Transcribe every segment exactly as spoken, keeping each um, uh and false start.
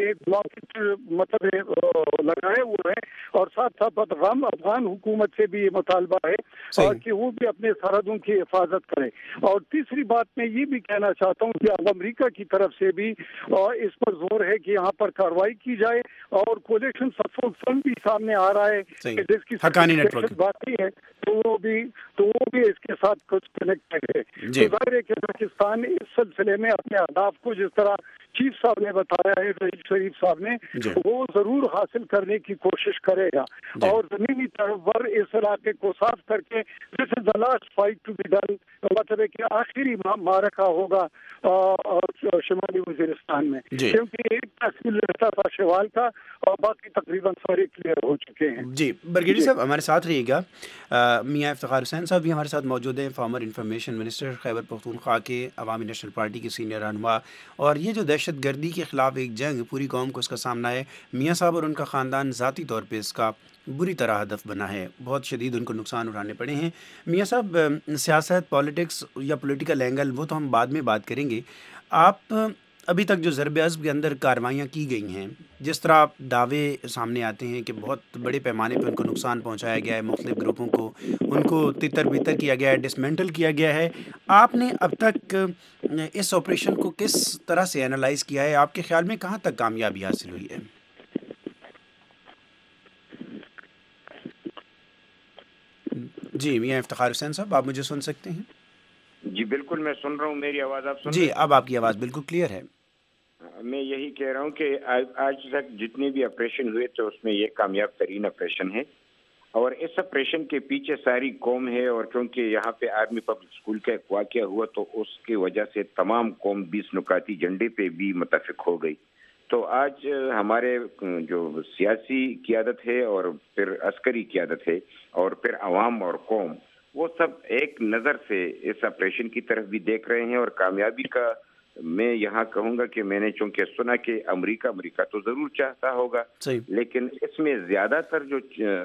Blockade मतलब लगाए हुए हैं, और साथ साथ अफगान अफगान हुकूमत से भी ये मुतालबा है और कि वो भी अपने सरहदों की हिफाजत करे। और तीसरी बात मैं ये भी कहना चाहता हूँ कि अब अमेरिका की तरफ से भी और इस पर जोर है कि यहाँ पर कार्रवाई की जाए, और कोलिशन सपोर्ट फंड भी सामने आ रहा है कि जिसकी सर्टिफिकेशन बाकी है, तो वो भी तो वो भी इसके साथ कुछ कनेक्टेड है। तो जाहिर है कि पाकिस्तान इस सिलसिले में अपने अहदाफ को जिस तरह चीफ साहब ने बताया है, रईस शरीफ साहब ने, वो जरूर हासिल करने की कोशिश करेगा, और जमीनी तौर पर इस इलाके को साफ करके this is the last fight to be done, मतलब है कि आखिरी मारका होगा शिमाली वजीरिस्तान में, क्योंकि एक तहसील रहता था शिवाल का और बाकी तकरीबन सारे क्लियर हो चुके हैं। जी बरगेड़ी साहब हमारे साथ रहिएगा। मियां इफ्तिखार हुसैन साहब भी हमारे साथ मौजूद हैं, former information minister Khyber Pakhtunkhwa के, अवामी नेशनल पार्टी के सीनियर रहनुमा, और ये जो दहशत गर्दी के ख़िलाफ़ एक जंग पूरी कौम को इसका सामना है, मियां साहब और उनका ख़ानदान ज़ाती तौर पे इसका बुरी तरह हदफ बना है, बहुत शदीद उनको नुकसान उठाने पड़े हैं। मियां साहब सियासत, पॉलिटिक्स या पॉलिटिकल एंगल वो तो हम बाद में बात करेंगे। आप अभी तक जो ज़रब अज़्ब के अंदर कार्रवाइयाँ की गई हैं, जिस तरह दावे सामने आते हैं कि बहुत बड़े पैमाने पर उनको नुकसान पहुंचाया गया है, मुख्तलिफ ग्रुपों को उनको तितर बितर किया गया है, डिसमेंटल किया गया है, आपने अब तक इस ऑपरेशन को किस तरह से एनालाइज किया है? आपके ख्याल में कहाँ तक कामयाबी हासिल हुई है? जी मियां इफ्तिखार हुसैन साहब, आप मुझे सुन सकते हैं? जी बिल्कुल, मैं सुन रहा हूँ। मेरी आवाज़ आप सुन? जी अब आपकी आवाज़ बिल्कुल क्लियर है। मैं यही कह रहा हूँ कि आज, आज तक जितने भी ऑपरेशन हुए थे उसमें ये कामयाब तरीन ऑपरेशन है, और इस ऑपरेशन के पीछे सारी कौम है, और क्योंकि यहाँ पे आर्मी पब्लिक स्कूल का एक वाक़या हुआ तो उसकी वजह से तमाम कौम बीस नुकाती झंडे पे भी मुतफिक हो गई। तो आज हमारे जो सियासी क़ियादत है और फिर अस्करी क़ियादत है और फिर अवाम और कौम, वो सब एक नज़र से इस ऑपरेशन की तरफ भी देख रहे हैं। और कामयाबी का मैं यहाँ कहूँगा कि मैंने चूँकि सुना कि अमेरिका अमेरिका तो ज़रूर चाहता होगा, लेकिन इसमें ज़्यादातर जो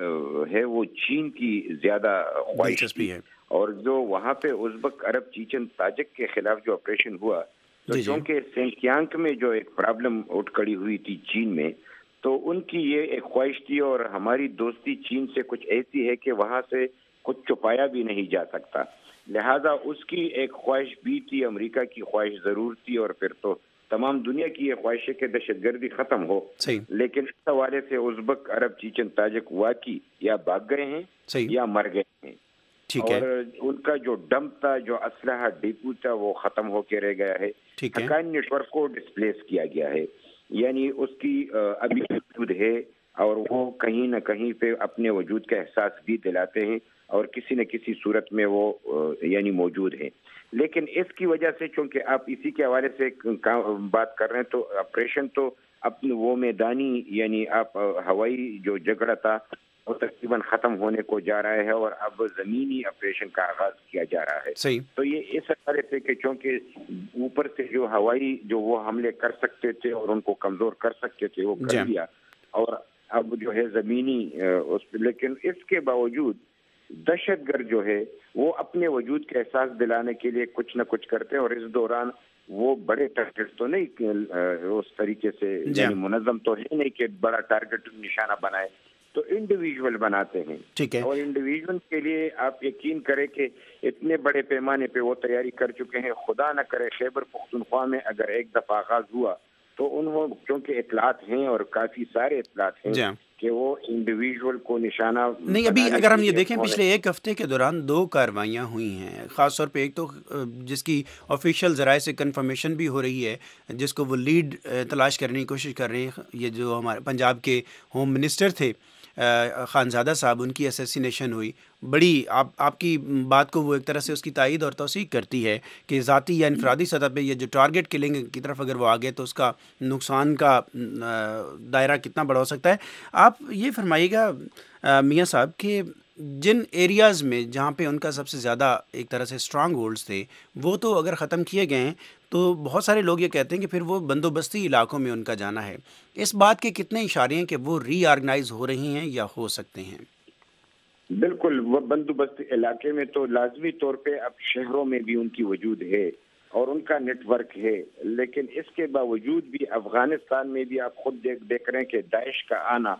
है वो चीन की ज़्यादा ख्वाहिश है, और जो वहाँ पे उज़्बक, अरब, चीचन, ताजिक के खिलाफ जो ऑपरेशन हुआ, तो क्योंकि सिंकियांग में जो एक प्रॉब्लम उठ खड़ी हुई थी चीन में, तो उनकी ये एक ख्वाहिश थी, और हमारी दोस्ती चीन से कुछ ऐसी है कि वहाँ से कुछ छुपाया भी नहीं जा सकता, लिहाजा उसकी एक ख्वाहिश भी थी, अमेरिका की ख्वाहिश ज़रूर थी, और फिर तो तमाम दुनिया की ये ख्वाहिश है कि दहशतगर्दी ख़त्म हो। लेकिन इस हवाले से उज़्बक, अरब, चीचन, ताजिक वाकई या भाग गए हैं या मर गए हैं, और उनका जो डम था, जो असलहा डिपो था, वो ख़त्म होके रह गया है। हक्कानी नेटवर्क को डिस्प्लेस किया गया है, यानी उसकी अभी वजूद है, और वो कहीं न कहीं पे अपने वजूद का एहसास भी दिलाते हैं, और किसी न किसी सूरत में वो यानी मौजूद है। लेकिन इसकी वजह से, चूंकि आप इसी के हवाले से बात कर रहे हैं, तो ऑपरेशन तो अपने वो मैदानी यानी आप हवाई जो झगड़ा था वो तकरीबन ख़त्म होने को जा रहा है, और अब ज़मीनी ऑपरेशन का आगाज़ किया जा रहा है। सही। तो ये इस हवाले से कि चूँकि ऊपर से जो हवाई जो वो हमले कर सकते थे और उनको कमज़ोर कर सकते थे वो कर दिया, और अब जो है ज़मीनी उस, लेकिन इसके बावजूद दहशतगर्द जो है वो अपने वजूद का एहसास दिलाने के लिए कुछ न कुछ करते हैं, और इस दौरान वो बड़े टारगेट तो नहीं उस तरीके से यानी मुनज़्ज़म तो है नहीं कि बड़ा टारगेट निशाना बनाए, तो इंडिविजुअल बनाते हैं। ठीक है। और इंडिविजुअल के लिए आप यकीन करें कि इतने बड़े पैमाने पे वो तैयारी कर चुके हैं। खुदा न करे खैबर पख्तूनख्वा में अगर एक दफ़ा आगाज हुआ तो उन्होंने, क्योंकि इतलात हैं और काफ़ी सारे इतलात हैं कि वो इंडिविजुअल को निशाना नहीं। अभी अगर हम ये देखें, पिछले एक हफ्ते के दौरान दो कार्रवाइयाँ हुई हैं, ख़ास तौर पे एक तो जिसकी ऑफिशियल ज़राए से कंफर्मेशन भी हो रही है, जिसको वो लीड तलाश करने की कोशिश कर रहे हैं, ये जो हमारे पंजाब के होम मिनिस्टर थे खानज़ादा साहब, उनकी असैसिनेशन हुई। बड़ी आप आपकी बात को वो एक तरह से उसकी तायीद और तौसीक करती है कि ज़ाती या इनफरादी सतह पे ये जो टारगेट किलिंग की तरफ अगर वो आ गए तो उसका नुकसान का दायरा कितना बड़ा हो सकता है। आप ये फरमाइएगा मियां साहब कि जिन एरियाज़ में जहाँ पे उनका सबसे ज़्यादा एक तरह से स्ट्रांग होल्ड्स थे वो तो अगर ख़त्म किए गए हैं, तो बहुत सारे लोग ये कहते हैं कि फिर वो बंदोबस्ती इलाकों में उनका जाना है। इस बात के कितने इशारे हैं कि वो रीऑर्गेनाइज हो रही हैं या हो सकते हैं? बिल्कुल, वो बंदोबस्ती इलाके में तो लाजमी तौर पे अब शहरों में भी उनकी वजूद है, اور ان کا نیٹ ورک ہے، لیکن اس کے باوجود بھی افغانستان میں بھی آپ خود دیکھ دیکھ رہے ہیں کہ داعش کا آنا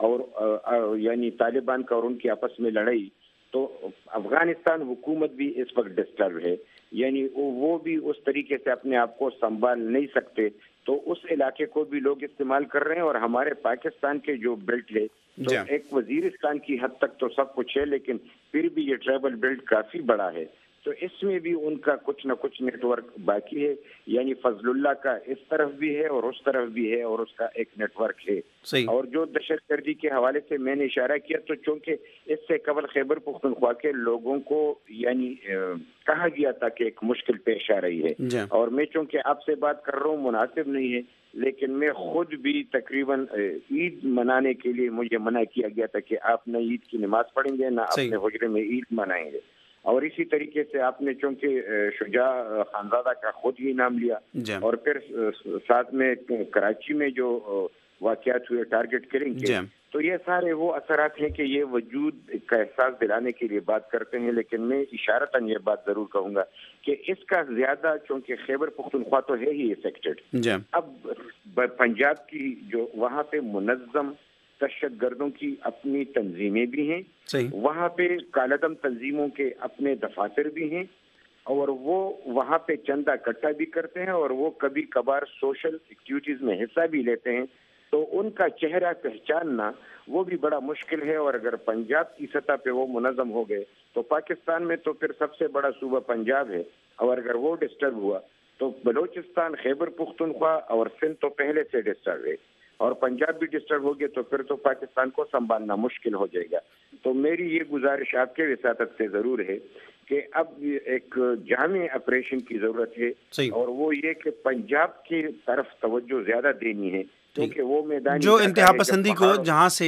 اور یعنی طالبان کا اور ان کی آپس میں لڑائی، تو افغانستان حکومت بھی اس وقت ڈسٹرب ہے، یعنی وہ بھی اس طریقے سے اپنے آپ کو سنبھال نہیں سکتے، تو اس علاقے کو بھی لوگ استعمال کر رہے ہیں. اور ہمارے پاکستان کے جو بیلٹ ہے تو ایک وزیرستان کی حد تک تو سب کچھ ہے، لیکن پھر بھی یہ ٹرائبل بیلٹ کافی بڑا ہے، تو اس میں بھی ان کا کچھ نہ کچھ نیٹ ورک باقی ہے. یعنی فضل اللہ کا اس طرف بھی ہے اور اس طرف بھی ہے، اور اس کا ایک نیٹ ورک ہے. اور جو دہشت گردی کے حوالے سے میں نے اشارہ کیا، تو چونکہ اس سے قبل خیبر پختونخوا کے لوگوں کو یعنی کہا گیا تھا کہ ایک مشکل پیش آ رہی ہے، اور میں چونکہ آپ سے بات کر رہا ہوں مناسب نہیں ہے، لیکن میں خود بھی تقریباً عید منانے کے لیے مجھے منع کیا گیا تھا کہ آپ نہ عید کی نماز پڑھیں گے، نہ اپنے حجرے میں عید منائیں گے. اور اسی طریقے سے آپ نے چونکہ شجاع خانزادہ کا خود ہی نام لیا، اور پھر ساتھ میں کراچی میں جو واقعات ہوئے ٹارگٹ کلنگ کے، تو یہ سارے وہ اثرات ہیں کہ یہ وجود کا احساس دلانے کے لیے بات کرتے ہیں. لیکن میں اشارتاً یہ بات ضرور کہوں گا کہ اس کا زیادہ چونکہ خیبر پختونخوا تو ہے ہی افیکٹڈ، اب پنجاب کی جو وہاں پہ منظم دہشت گردوں کی اپنی تنظیمیں بھی ہیں، وہاں پہ کالعدم تنظیموں کے اپنے دفاتر بھی ہیں، اور وہ وہاں پہ چندہ اکٹھا بھی کرتے ہیں، اور وہ کبھی کبھار سوشل ایکٹیویٹیز میں حصہ بھی لیتے ہیں، تو ان کا چہرہ پہچاننا وہ بھی بڑا مشکل ہے. اور اگر پنجاب کی سطح پہ وہ منظم ہو گئے تو پاکستان میں تو پھر سب سے بڑا صوبہ پنجاب ہے، اور اگر وہ ڈسٹرب ہوا تو بلوچستان، خیبر پختونخوا اور سندھ تو پہلے سے ڈسٹرب ہے، اور پنجاب بھی ڈسٹرب ہو گیا تو پھر تو پاکستان کو سنبھالنا مشکل ہو جائے گا. تو میری یہ گزارش آپ کے وساطت سے ضرور ہے کہ اب ایک جامع آپریشن کی ضرورت ہے، اور وہ یہ کہ پنجاب کی طرف توجہ زیادہ دینی ہے، کیونکہ وہ میدان جو انتہا پسندی کو جہاں سے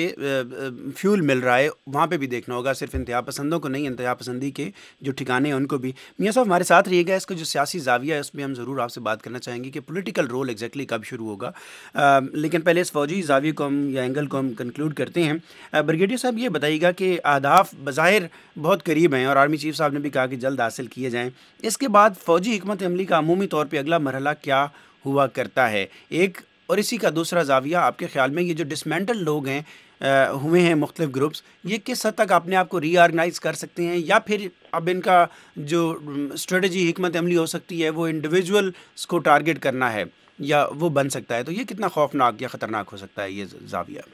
فیول مل رہا ہے وہاں پہ بھی دیکھنا ہوگا، صرف انتہا پسندوں کو نہیں، انتہا پسندی کے جو ٹھکانے ہیں ان کو بھی. میاں صاحب ہمارے ساتھ رہیے گا، اس کا جو سیاسی زاویہ ہے اس میں ہم ضرور آپ سے بات کرنا چاہیں گے کہ پولیٹیکل رول ایگزیکٹلی کب شروع ہوگا، لیکن پہلے اس فوجی زاویے کو ہم یا اینگل کو ہم کنکلوڈ کرتے ہیں. بریگیڈیئر صاحب یہ بتائیے گا کہ اہداف بظاہر بہت قریب ہیں، اور آرمی چیف صاحب نے بھی کہا کہ جلد حاصل کیے جائیں، اس کے بعد فوجی حکمت عملی کا عمومی طور پہ اگلا مرحلہ کیا ہوا کرتا ہے ایک، اور اسی کا دوسرا زاویہ آپ کے خیال میں یہ جو ڈسمینٹل لوگ ہیں ہوئے ہیں مختلف گروپس، یہ کس حد تک اپنے آپ کو ری آرگنائز کر سکتے ہیں، یا پھر اب ان کا جو اسٹریٹجی حکمت عملی ہو سکتی ہے وہ انڈیویجولس کو ٹارگٹ کرنا ہے یا وہ بن سکتا ہے، تو یہ کتنا خوفناک یا خطرناک ہو سکتا ہے یہ زاویہ؟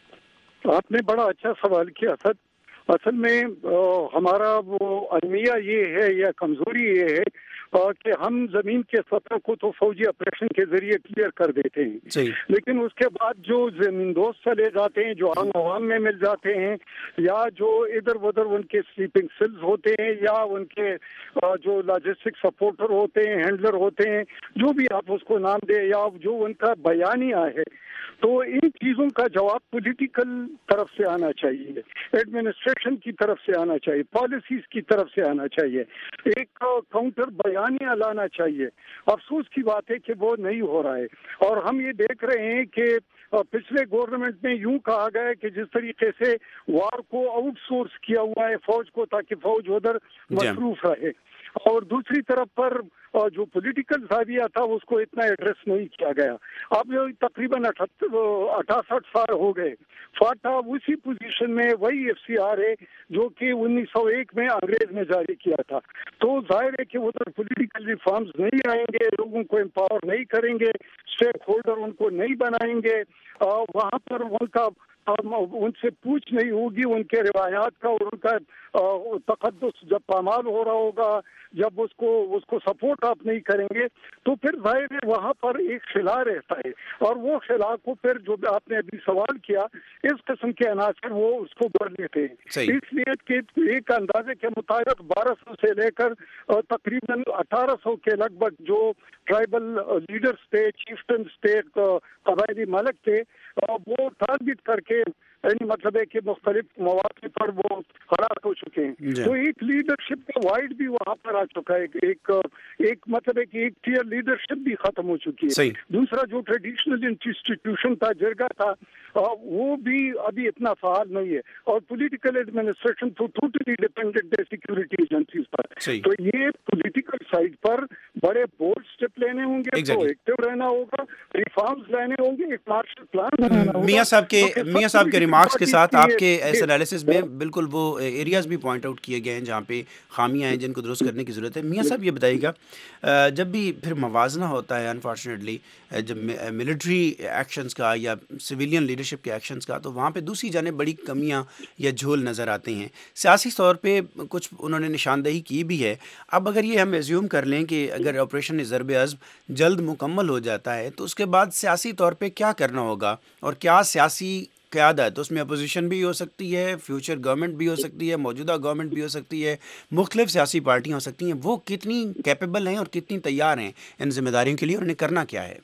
آپ نے بڑا اچھا سوال کیا سر. اصل میں ہمارا وہ المیہ یہ ہے یا کمزوری یہ ہے کہ ہم زمین کے سطح کو تو فوجی آپریشن کے ذریعے کلیئر کر دیتے ہیں، لیکن اس کے بعد جو زمین دوست چلے جاتے ہیں، جو عام عوام میں مل جاتے ہیں، یا جو ادھر ادھر ان کے سلیپنگ سیلز ہوتے ہیں، یا ان کے جو لاجسٹک سپورٹر ہوتے ہیں، ہینڈلر ہوتے ہیں، جو بھی آپ اس کو نام دیں، یا جو ان کا بیانیہ ہے، تو ان چیزوں کا جواب پولیٹیکل طرف سے آنا چاہیے، ایڈمنسٹریشن کی طرف سے آنا چاہیے، پالیسیز کی طرف سے آنا چاہیے، ایک کاؤنٹر بیانیہ لانا چاہیے. افسوس کی بات ہے کہ وہ نہیں ہو رہا ہے، اور ہم یہ دیکھ رہے ہیں کہ پچھلے گورنمنٹ میں یوں کہا گیا ہے کہ جس طریقے سے وار کو آؤٹ سورس کیا ہوا ہے فوج کو تاکہ فوج ادھر مصروف رہے، اور دوسری طرف پر جو پولیٹیکل زاویہ تھا اس کو اتنا ایڈریس نہیں کیا گیا. اب تقریباً اٹھاسٹھ سال ہو گئے، فاٹا اسی پوزیشن میں وہی ایف سی آر ہے جو کہ انیس سو ایک میں انگریز نے جاری کیا تھا. تو ظاہر ہے کہ ادھر پولیٹیکل ریفارمز نہیں آئیں گے، لوگوں کو امپاور نہیں کریں گے، اسٹیک ہولڈر ان کو نہیں بنائیں گے، وہاں پر ان کا ان سے پوچھ نہیں ہوگی ان کے روایات کا، اور ان کا تقدس جب پامال ہو رہا ہوگا، جب اس کو اس کو سپورٹ آپ نہیں کریں گے، تو پھر ظاہر ہے وہاں پر ایک خلا رہتا ہے، اور وہ خلا کو پھر جو آپ نے ابھی سوال کیا، اس قسم کے عناصر وہ اس کو بڑھ لیتے ہیں. اس لیے کہ ایک اندازے کے مطابق بارہ سو سے لے کر تقریباً اٹھارہ سو کے لگ بھگ جو ٹرائبل لیڈرز تھے، چیفٹنز تھے، قبائلی ملک تھے، وہ ٹارگٹ کر کے यानी मतलब है कि मुख्तलिफ मौके पर वो हलाक हो चुके हैं। तो एक लीडरशिप का वाइड भी वहाँ पर आ चुका है, एक एक मतलब है कि एक टीयर लीडरशिप भी खत्म हो चुकी है। दूसरा जो ट्रेडिशनल इंस्टीट्यूशन था, जरगा था, वो भी अभी इतना फाल नहीं है, और पॉलिटिकल एडमिनिस्ट्रेशन तो टोटली डिपेंडेंट है सिक्योरिटी एजेंसीज पर। तो ये पॉलिटिकल साइड पर बड़े बोल्ड स्टेप लेने होंगे, तो एक्टिव रहना होगा, रिफॉर्म्स लाने होंगे, एक मार्शल प्लान बनाना होगा। मियां साहब के मियां साहब के रिमार्क्स के साथ आपके इस एनालिसिस में बिल्कुल वो एरियाज भी पॉइंट आउट किए गए हैं जहाँ पे खामियां हैं जिनको दुरुस्त करने की ज़रूरत है। मियां साहब ये बताइएगा, जब भी फिर मवाजना होता है अनफॉर्चुनेटली, जब मिलिट्री एक्शंस का या सिविलियन लीडरशिप के एक्शंस का, तो वहाँ पे दूसरी जाने बड़ी कमियां या झोल नज़र आते हैं। सियासी तौर पे कुछ उन्होंने निशानदेही की भी है। अब अगर ये हम एज्यूम कर लें कि अगर ऑपरेशन ज़रब-ए-अज़्ब जल्द मुकम्मल हो जाता है, तो उसके बाद सियासी तौर पे क्या करना होगा, और क्या सियासी क़यादत, उसमें अपोजिशन भी हो सकती है, फ्यूचर गवर्नमेंट भी हो सकती है, मौजूदा गवर्नमेंट भी हो सकती है, मुख्तलिफ सियासी पार्टियाँ हो सकती हैं, वो कितनी कैपेबल हैं और कितनी तैयार हैं इन जिम्मेदारियों के लिए, और उन्हें करना क्या है?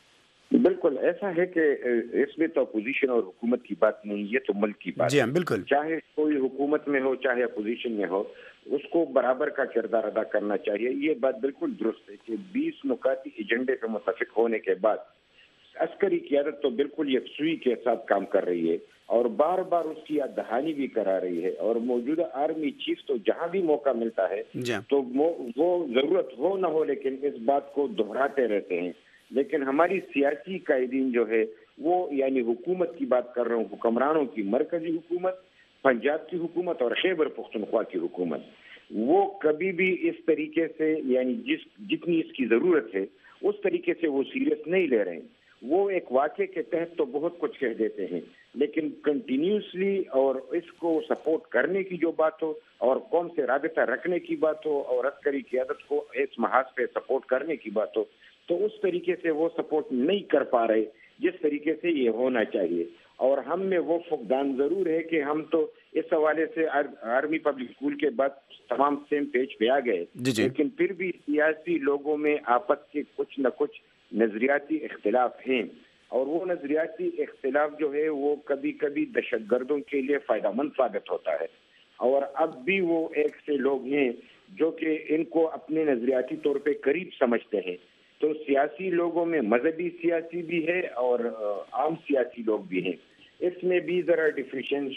बिल्कुल ऐसा है कि इसमें तो अपोजिशन और हुकूमत की बात नहीं, ये तो मुल्क की बात जी हाँ, बिल्कुल। चाहे कोई हुकूमत में हो चाहे अपोजिशन में हो, उसको बराबर का किरदार अदा करना चाहिए। ये बात बिल्कुल दुरुस्त है कि बीस नुकाती एजेंडे पे मुत्तफिक होने के बाद अस्करी क़यादत तो बिल्कुल यकसुई के साथ काम कर रही है और बार बार उसकी याद दहानी भी करा रही है, और मौजूदा आर्मी चीफ तो जहां भी मौका मिलता है तो वो जरूरत हो न हो लेकिन इस बात को दोहराते रहते हैं। लेकिन हमारी सियासी कायदीन जो है वो, यानी हुकूमत की बात कर रहा हूँ, हुक्मरानों की, मरकजी हुकूमत, पंजाब की हुकूमत और खैबर पख्तूनख्वा की हुकूमत, वो कभी भी इस तरीके से, यानी जिस जितनी इसकी जरूरत है उस तरीके से वो सीरियस नहीं ले रहे हैं। वो एक वाक़े के तहत तो बहुत कुछ कह देते हैं, लेकिन कंटिन्यूसली और इसको सपोर्ट करने की जो बात हो और कौम से राबिता रखने की बात हो और अस्करी क़यादत को इस महाज पे सपोर्ट करने की बात हो, तो उस तरीके से वो सपोर्ट नहीं कर पा रहे जिस तरीके से ये होना चाहिए। और हम में वो फुकदान जरूर है कि हम तो इस हवाले से आर, आर्मी पब्लिक स्कूल के बाद तमाम सेम पेज पे आ गए, लेकिन फिर भी सियासी लोगों में आपस के कुछ न कुछ नजरियाती इख्तिलाफ हैं, और वो नजरियाती इख्तिलाफ जो है वो कभी कभी दहशतगर्दों के लिए फायदेमंद साबित होता है। और अब भी वो एक से लोग हैं जो कि इनको अपने नजरियाती तौर पे करीब समझते हैं। तो सियासी लोगों में मजहबी सियासी भी है और आम सियासी लोग भी हैं, इसमें भी जरा डिफरेंशिएशन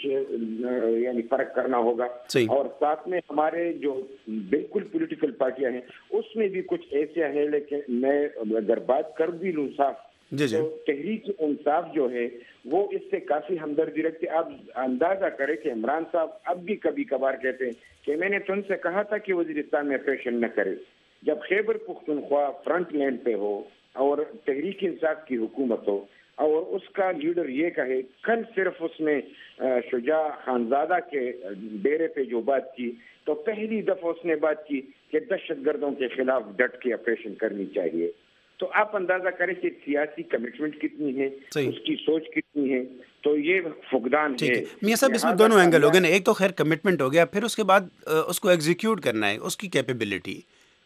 यानी फर्क करना होगा। और साथ में हमारे जो बिल्कुल पॉलिटिकल पार्टियां हैं उसमें भी कुछ ऐसे हैं, लेकिन मैं अगर बात कर भी लूँ साफ, तो तहरीक इंसाफ जो है वो इससे काफी हमदर्दी रखते। आप अंदाजा करें कि इमरान साहब अब भी कभी कभार कहते हैं कि मैंने तुमसे कहा था कि वजीरिस्तान में ऑपरेशन न करे, जब खैबर पख्तूनख्वा फ्रंट लाइन पे हो और तहरीक इंसाफ की हुकूमत हो और उसका लीडर ये कहे। कल सिर्फ उसने शुजा खानजादा के डेरे पे जो बात की, तो पहली दफा उसने बात की कि दहशतगर्दों के खिलाफ डट के ऑपरेशन करनी चाहिए। तो आप अंदाजा करें कि सियासी कमिटमेंट कितनी है, उसकी सोच कितनी है। तो ये फुकदान है। मियां साहब, इसमें दोनों एंगल हो गए ना, एक तो खैर कमिटमेंट हो गया, फिर उसके बाद उसको एग्जीक्यूट करना है, उसकी कैपेबिलिटी।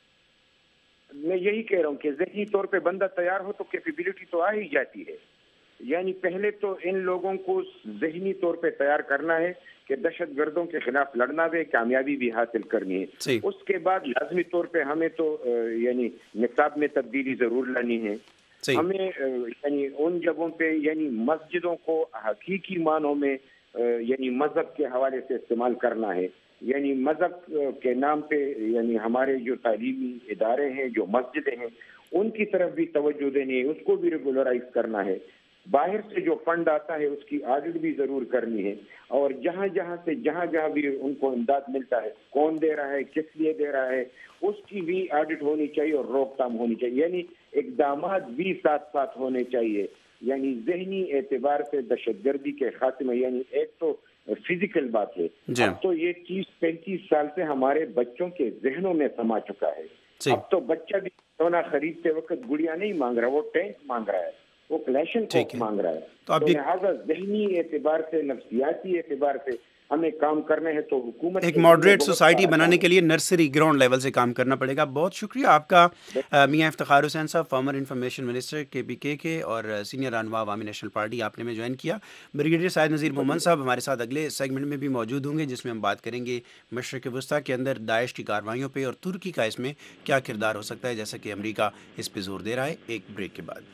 मैं यही कह रहा हूँ कि ज़हनी तौर पे बंदा तैयार हो तो कैपेबिलिटी तो आ ही जाती है। यानी पहले तो इन लोगों को ज़हनी तौर पे तैयार करना है कि दहशतगर्दों के खिलाफ लड़ना है, कामयाबी भी हासिल करनी है। उसके बाद लाजमी तौर पे हमें तो यानी निसाब में तब्दीली जरूर लानी है। हमें यानी उन जगहों पे यानी मस्जिदों को हकीकी मानों में यानी मजहब के हवाले से इस्तेमाल करना है। यानी मजहब के नाम पे यानी हमारे जो तालीमी इदारे हैं, जो मस्जिदें हैं, उनकी तरफ भी तवज्जो देनी है, उसको भी रेगुलराइज करना है। बाहर से जो फंड आता है उसकी ऑडिट भी जरूर करनी है, और जहाँ जहाँ से जहाँ जहाँ भी उनको इमदाद मिलता है, कौन दे रहा है, किस लिए दे रहा है, उसकी भी ऑडिट होनी चाहिए और रोकथाम होनी चाहिए। यानी इक़दामात भी साथ साथ होने चाहिए। यानी ज़हनी एतबार से दहशतगर्दी के खात्मे, यानी एक तो फिजिकल बात है, अब तो ये चीज पैंतीस साल से हमारे बच्चों के जहनों में समा चुका है। अब तो बच्चा भी सोना खरीदते वक्त गुड़िया नहीं मांग रहा, वो टैंक मांग रहा है, वो क्लैशन मांग रहा है। तो लिहाजा ज़हनी एतबार से, नफ्सियाती एतबार से ہمیں کام کرنے ہیں تو حکومت ایک ماڈریٹ سوسائٹی بنانے کے لیے نرسری گراؤنڈ لیول سے کام کرنا پڑے گا. بہت شکریہ آپ کا میاں افتخار حسین صاحب, فارمر انفارمیشن منسٹر کے پی کے کے اور سینئر رہنما عوامی نیشنل پارٹی, آپ نے میں جوائن کیا. بریگیڈیئر سعید نذیر مومن صاحب ہمارے ساتھ اگلے سیگمنٹ میں بھی موجود ہوں گے, جس میں ہم بات کریں گے مشرق وسطیٰ کے اندر داعش کی کارروائیوں پہ اور ترکی کا اس میں کیا کردار ہو سکتا ہے, جیسا کہ امریکہ اس پہ زور دے رہا ہے. ایک بریک کے بعد.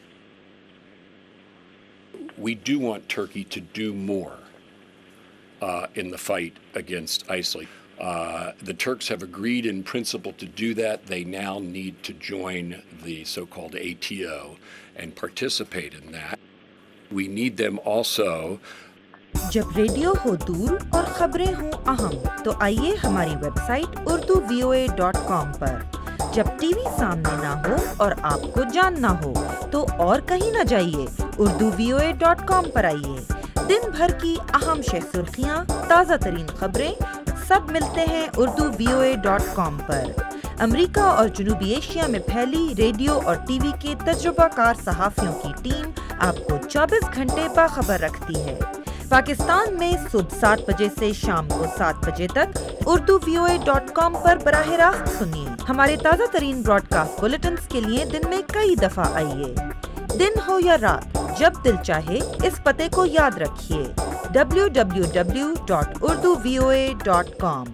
We do want Turkey to do more uh, in the fight against ISIL. Uh, the Turks have agreed in principle to do that. They now need to join the so-called A T O and participate in that. We need them also. جب radio ہو دور اور خبریں ہوں اہم تو آئیے ہماری website Urdu V O A dot com پر. جب ٹی وی سامنے نہ ہو اور آپ کو جاننا ہو تو اور کہیں نہ جائیے, Urdu V O A dot com پر آئیے. دن بھر کی اہم شہ سرخیاں, تازہ ترین خبریں سب ملتے ہیں Urdu V O A dot com پر. امریکہ اور جنوبی ایشیا میں پھیلی ریڈیو اور ٹی وی کے تجربہ کار صحافیوں کی ٹیم آپ کو چوبیس گھنٹے باخبر رکھتی ہے. پاکستان میں صبح سات بجے سے شام کو سات بجے تک Urdu V O A dot com پر براہ راست سنیے. ہمارے تازہ ترین براڈ کاسٹ بلیٹنز کے لیے دن میں کئی دفعہ آئیے. دن ہو یا رات, جب دل چاہے اس پتے کو یاد رکھیے, W W W dot Urdu V O A dot com.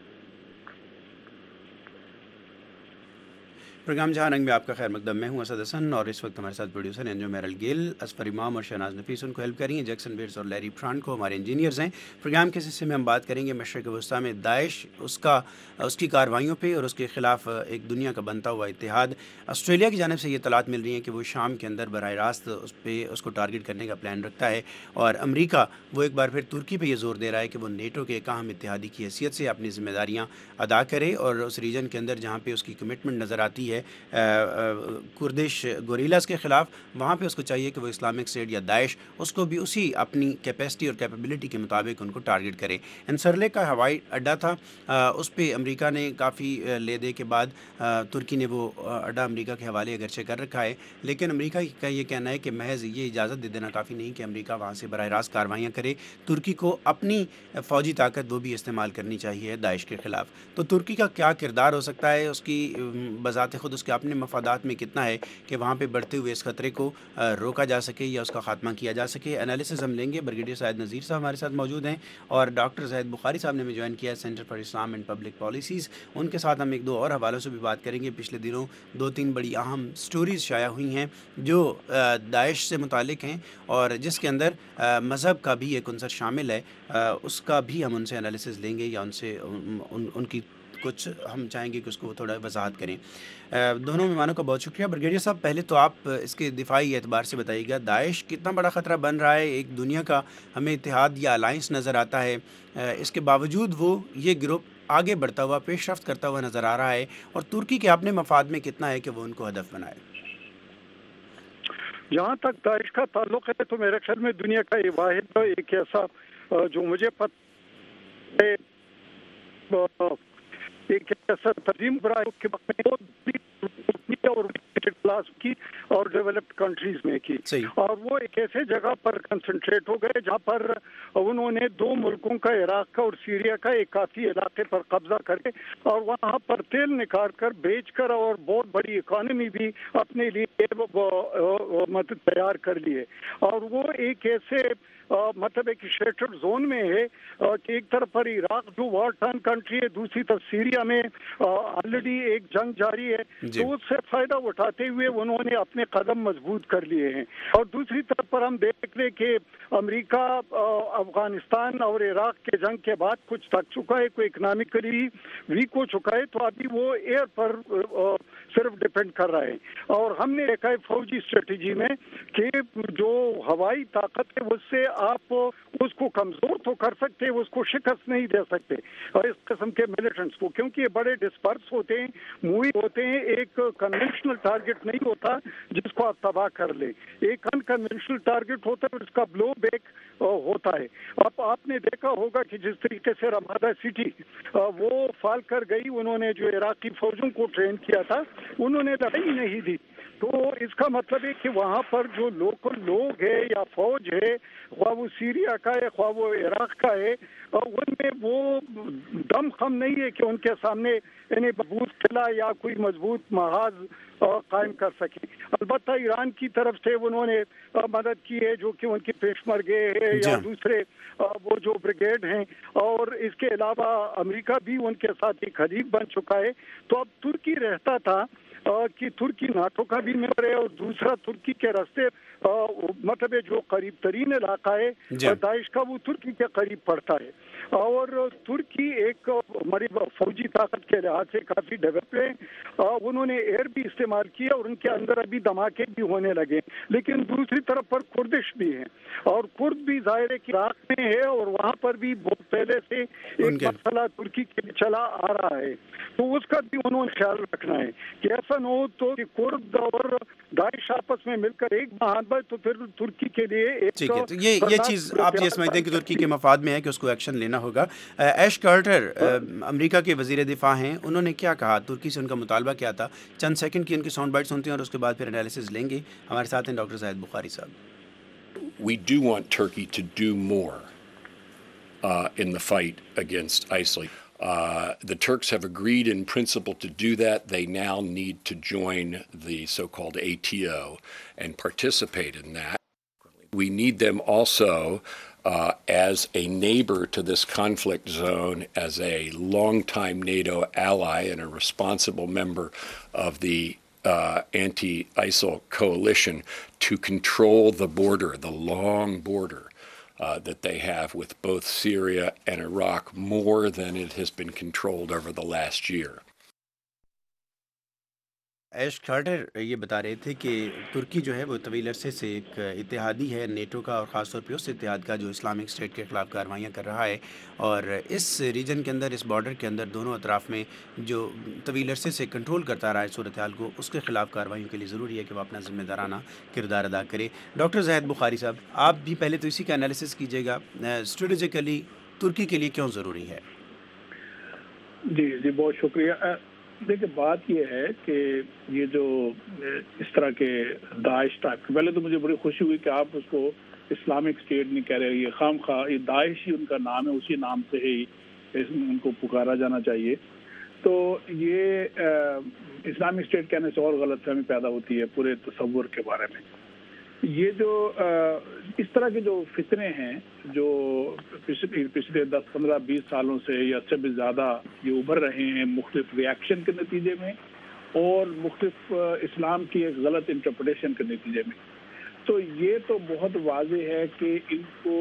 Programme جہاں رنگ میں آپ کا خیر مقدم. میں ہوں اسد حسن اور اس وقت ہمارے ساتھ پروڈیوسر انجو میرل گیل, اسفر امام اور شہناز نفیس ان کو ہیلپ کریں گے. جیکسن بیٹس اور لیری فرانٹ کو ہمارے انجینئرز ہیں. پروگرام کے حصے میں ہم بات کریں گے مشرق وسطیٰ میں داعش, اس کا اس کی کارروائیوں پہ اور اس کے خلاف ایک دنیا کا بنتا ہوا اتحاد. آسٹریلیا کی جانب سے یہ اطلاعات مل رہی ہیں کہ وہ شام کے اندر براہ راست اس پہ اس کو ٹارگٹ کرنے کا پلان رکھتا ہے, اور امریکہ وہ ایک بار پھر ترکی پہ یہ زور دے رہا ہے کہ وہ نیٹو کے ایک اہم اتحادی کی حیثیت سے اپنی ذمہ داریاں ادا کرے, اور اس ریجن کے اندر جہاں پہ اس کی کمٹمنٹ نظر آتی ہے کردش گوریلاز کے خلاف, وہاں پہ اس کو چاہیے کہ وہ اسلامک اسٹیٹ یا داعش اس کو بھی اسی اپنی کیپیسٹی اور کیپیبلٹی کے مطابق ان کو ٹارگٹ کرے. انسرلے کا ہوائی اڈا تھا, اس پہ امریکہ نے کافی لے دے کے بعد ترکی نے وہ اڈا امریکہ کے حوالے اگرچہ کر رکھا ہے, لیکن امریکہ کا یہ کہنا ہے کہ محض یہ اجازت دے دینا کافی نہیں کہ امریکہ وہاں سے براہ راست کارروائیاں کرے. ترکی کو اپنی فوجی طاقت وہ بھی استعمال کرنی چاہیے داعش کے خلاف. تو ترکی کا کیا کردار ہو سکتا ہے, اس کی بذات خود اس کے اپنے مفادات میں کتنا ہے کہ وہاں پہ بڑھتے ہوئے اس خطرے کو روکا جا سکے یا اس کا خاتمہ کیا جا سکے. انالیسز ہم لیں گے. بریگیڈیئر سعید نذیر صاحب ہمارے ساتھ موجود ہیں, اور ڈاکٹر زاہد بخاری صاحب نے بھی جوائن کیا ہے, Center for Islam and Public Policies. ان کے ساتھ ہم ایک دو اور حوالوں سے بھی بات کریں گے. پچھلے دنوں دو تین بڑی اہم سٹوریز شائع ہوئی ہیں جو داعش سے متعلق ہیں, اور جس کے اندر مذہب کا بھی ایک عنصر شامل ہے. اس کا بھی ہم ان سے انالیسز لیں گے, یا ان سے ان, ان کی کچھ ہم چاہیں گے کہ اس کو تھوڑا وضاحت کریں. دونوں مہمانوں کا بہت شکریہ. بریگیڈیئر صاحب, پہلے تو آپ اس کے دفاعی اعتبار سے بتائیے گا, داعش کتنا بڑا خطرہ بن رہا ہے, ایک دنیا کا ہمیں اتحاد یا الائنس نظر آتا ہے, اس کے باوجود وہ یہ گروپ آگے بڑھتا ہوا پیش رفت کرتا ہوا نظر آ رہا ہے, اور ترکی کے اپنے مفاد میں کتنا ہے کہ وہ ان کو ہدف بنائے. جہاں تک داعش کا تعلق ہے تو میرے خیال میں دنیا کا یہ واحد ایک ایسا جو مجھے پتہ ہے ایک ایسا تنظیم برائے کے اور کلاس کی اور ڈیولپڈ کنٹریز میں کی, اور وہ ایک ایسے جگہ پر کنسنٹریٹ ہو گئے جہاں پر انہوں نے دو ملکوں کا, عراق کا اور سیریا کا, ایک کافی علاقے پر قبضہ کرے اور وہاں پر تیل نکال کر بیچ کر اور بہت بڑی اکانومی بھی اپنے لیے مطلب تیار کر لیے. اور وہ ایک ایسے مطلب ایک شیٹرڈ زون میں ہے کہ ایک طرف پر عراق جو وار ٹرن کنٹری ہے, دوسری طرف سیریا میں آلریڈی ایک جنگ جاری ہے, تو اس سے فائدہ اٹھاتے ہوئے انہوں نے اپنے قدم مضبوط کر لیے ہیں. اور دوسری طرف پر ہم دیکھ رہے کہ امریکہ افغانستان اور عراق کے جنگ کے بعد کچھ تھک چکا ہے, کوئی اکنامکلی ویک ہو چکا ہے, تو ابھی وہ ایئر پر صرف ڈپینڈ کر رہا ہے. اور ہم نے دیکھا ہے فوجی اسٹریٹجی میں کہ جو ہوائی طاقت ہے اس سے آپ اس کو کمزور تو کر سکتے, اس کو شکست نہیں دے سکتے, اور اس قسم کے ملیٹنٹس کو, کیونکہ یہ بڑے ڈسپرس ہوتے ہیں, مووی ہوتے ہیں, ایک کنونشنل ٹارگیٹ ٹارگٹ نہیں ہوتا جس کو آپ تباہ کر لیں. ایک انکنونشنل ٹارگٹ ہوتا ہے, اس کا بلو بیک ہوتا ہے. اب آپ نے دیکھا ہوگا کہ جس طریقے سے رمادہ سٹی وہ فال کر گئی, انہوں نے جو عراقی فوجوں کو ٹرین کیا تھا انہوں نے لڑائی نہیں دی. تو اس کا مطلب ہے کہ وہاں پر جو لوکل لوگ ہے یا فوج ہے, خواہ وہ سیریا کا ہے خواہ وہ عراق کا ہے, ان میں وہ دم خم نہیں ہے کہ ان کے سامنے یعنی مضبوط قلعہ یا کوئی مضبوط محاذ قائم کر سکیں. البتہ ایران کی طرف سے انہوں نے مدد کی ہے, جو کہ ان کی پیشمرگے ہے یا دوسرے وہ جو بریگیڈ ہیں, اور اس کے علاوہ امریکہ بھی ان کے ساتھ ایک حلیف بن چکا ہے. تو اب ترکی رہتا تھا کہ ترکی ناٹو کا بھی ممبر ہے, اور دوسرا ترکی کے راستے مطلب جو قریب ترین علاقہ ہے داعش کا وہ ترکی کے قریب پڑتا ہے. اور ترکی ایک ہماری فوجی طاقت کے لحاظ سے کافی ڈیولپ ہے, انہوں نے ایئر بھی استعمال کیا اور ان کے اندر ابھی دھماکے بھی ہونے لگے. لیکن دوسری طرف پر کردش بھی ہیں, اور کرد بھی ظاہر ہے کہ عراق میں ہے, اور وہاں پر بھی بہت پہلے سے ایک مسئلہ ترکی کے چلا آ رہا ہے. تو اس کا بھی انہوں نے خیال رکھنا ہے کہ ایسا نہ ہو تو کہ کرد اور داعش آپس میں مل کر ایک بہان بھائی تو پھر ترکی کے لیے ایک یہ یہ چیز آپ یہ سمجھتے ہیں کہ ترکی کے مفاد میں ہے کہ اس کو ایکشن لینا ہوگا. ایش کارٹر امریکہ کے وزیر دفاع ہیں, انہوں نے کیا کہا, ترکی سے ان کا مطالبہ کیا تھا؟ چند سیکنڈ کی ان کی ساؤنڈ بائٹ سنتے ہیں اور اس کے بعد پھر انالیسز لیں گے. ہمارے ساتھ ہیں ڈاکٹر زاہد بخاری صاحب. We do want Turkey to do more uh, in the fight against ISIL. Uh, the Turks have agreed in principle to do that. They now need to join the so-called A T O and participate in that. We need them also uh, as a neighbor to this conflict zone, as a longtime NATO ally and a responsible member of the uh, anti-ISIL coalition to control the border, the long border. Uh, that they have with both Syria and Iraq more than it has been controlled over the last year. Ash Carter یہ بتا رہے تھے کہ ترکی جو ہے وہ طویل عرصے سے ایک اتحادی ہے نیٹو کا, اور خاص طور پہ اس اتحاد کا جو اسلامک اسٹیٹ کے خلاف کارروائیاں کر رہا ہے, اور اس ریجن کے اندر, اس بارڈر کے اندر دونوں اطراف میں جو طویل عرصے سے کنٹرول کرتا رہا ہے صورتحال کو, اس کے خلاف کارروائیوں کے لیے ضروری ہے کہ وہ اپنا ذمہ دارانہ کردار ادا کرے. ڈاکٹر زاہد بخاری صاحب, آپ بھی پہلے تو اسی کا انالیسس کیجیے گا, اسٹریٹجیکلی ترکی کے لیے کیوں ضروری ہے؟ جی جی بہت شکریہ. دیکھیں بات یہ ہے کہ یہ جو اس طرح کے داعش ٹائپ, پہلے تو مجھے بڑی خوشی ہوئی کہ آپ اس کو اسلامک اسٹیٹ نہیں کہہ رہے, یہ خام خواہ یہ داعش ہی ان کا نام ہے, اسی نام سے ہی ان کو پکارا جانا چاہیے. تو یہ اسلامک اسٹیٹ کہنے سے اور غلط فہمی پیدا ہوتی ہے پورے تصور کے بارے میں. یہ جو اس طرح کے جو فتنے ہیں جو پچھلے دس پندرہ بیس سالوں سے یا اس سے بھی زیادہ یہ ابھر رہے ہیں مختلف ریاکشن کے نتیجے میں اور مختلف اسلام کی ایک غلط انٹرپریٹیشن کے نتیجے میں, تو یہ تو بہت واضح ہے کہ ان کو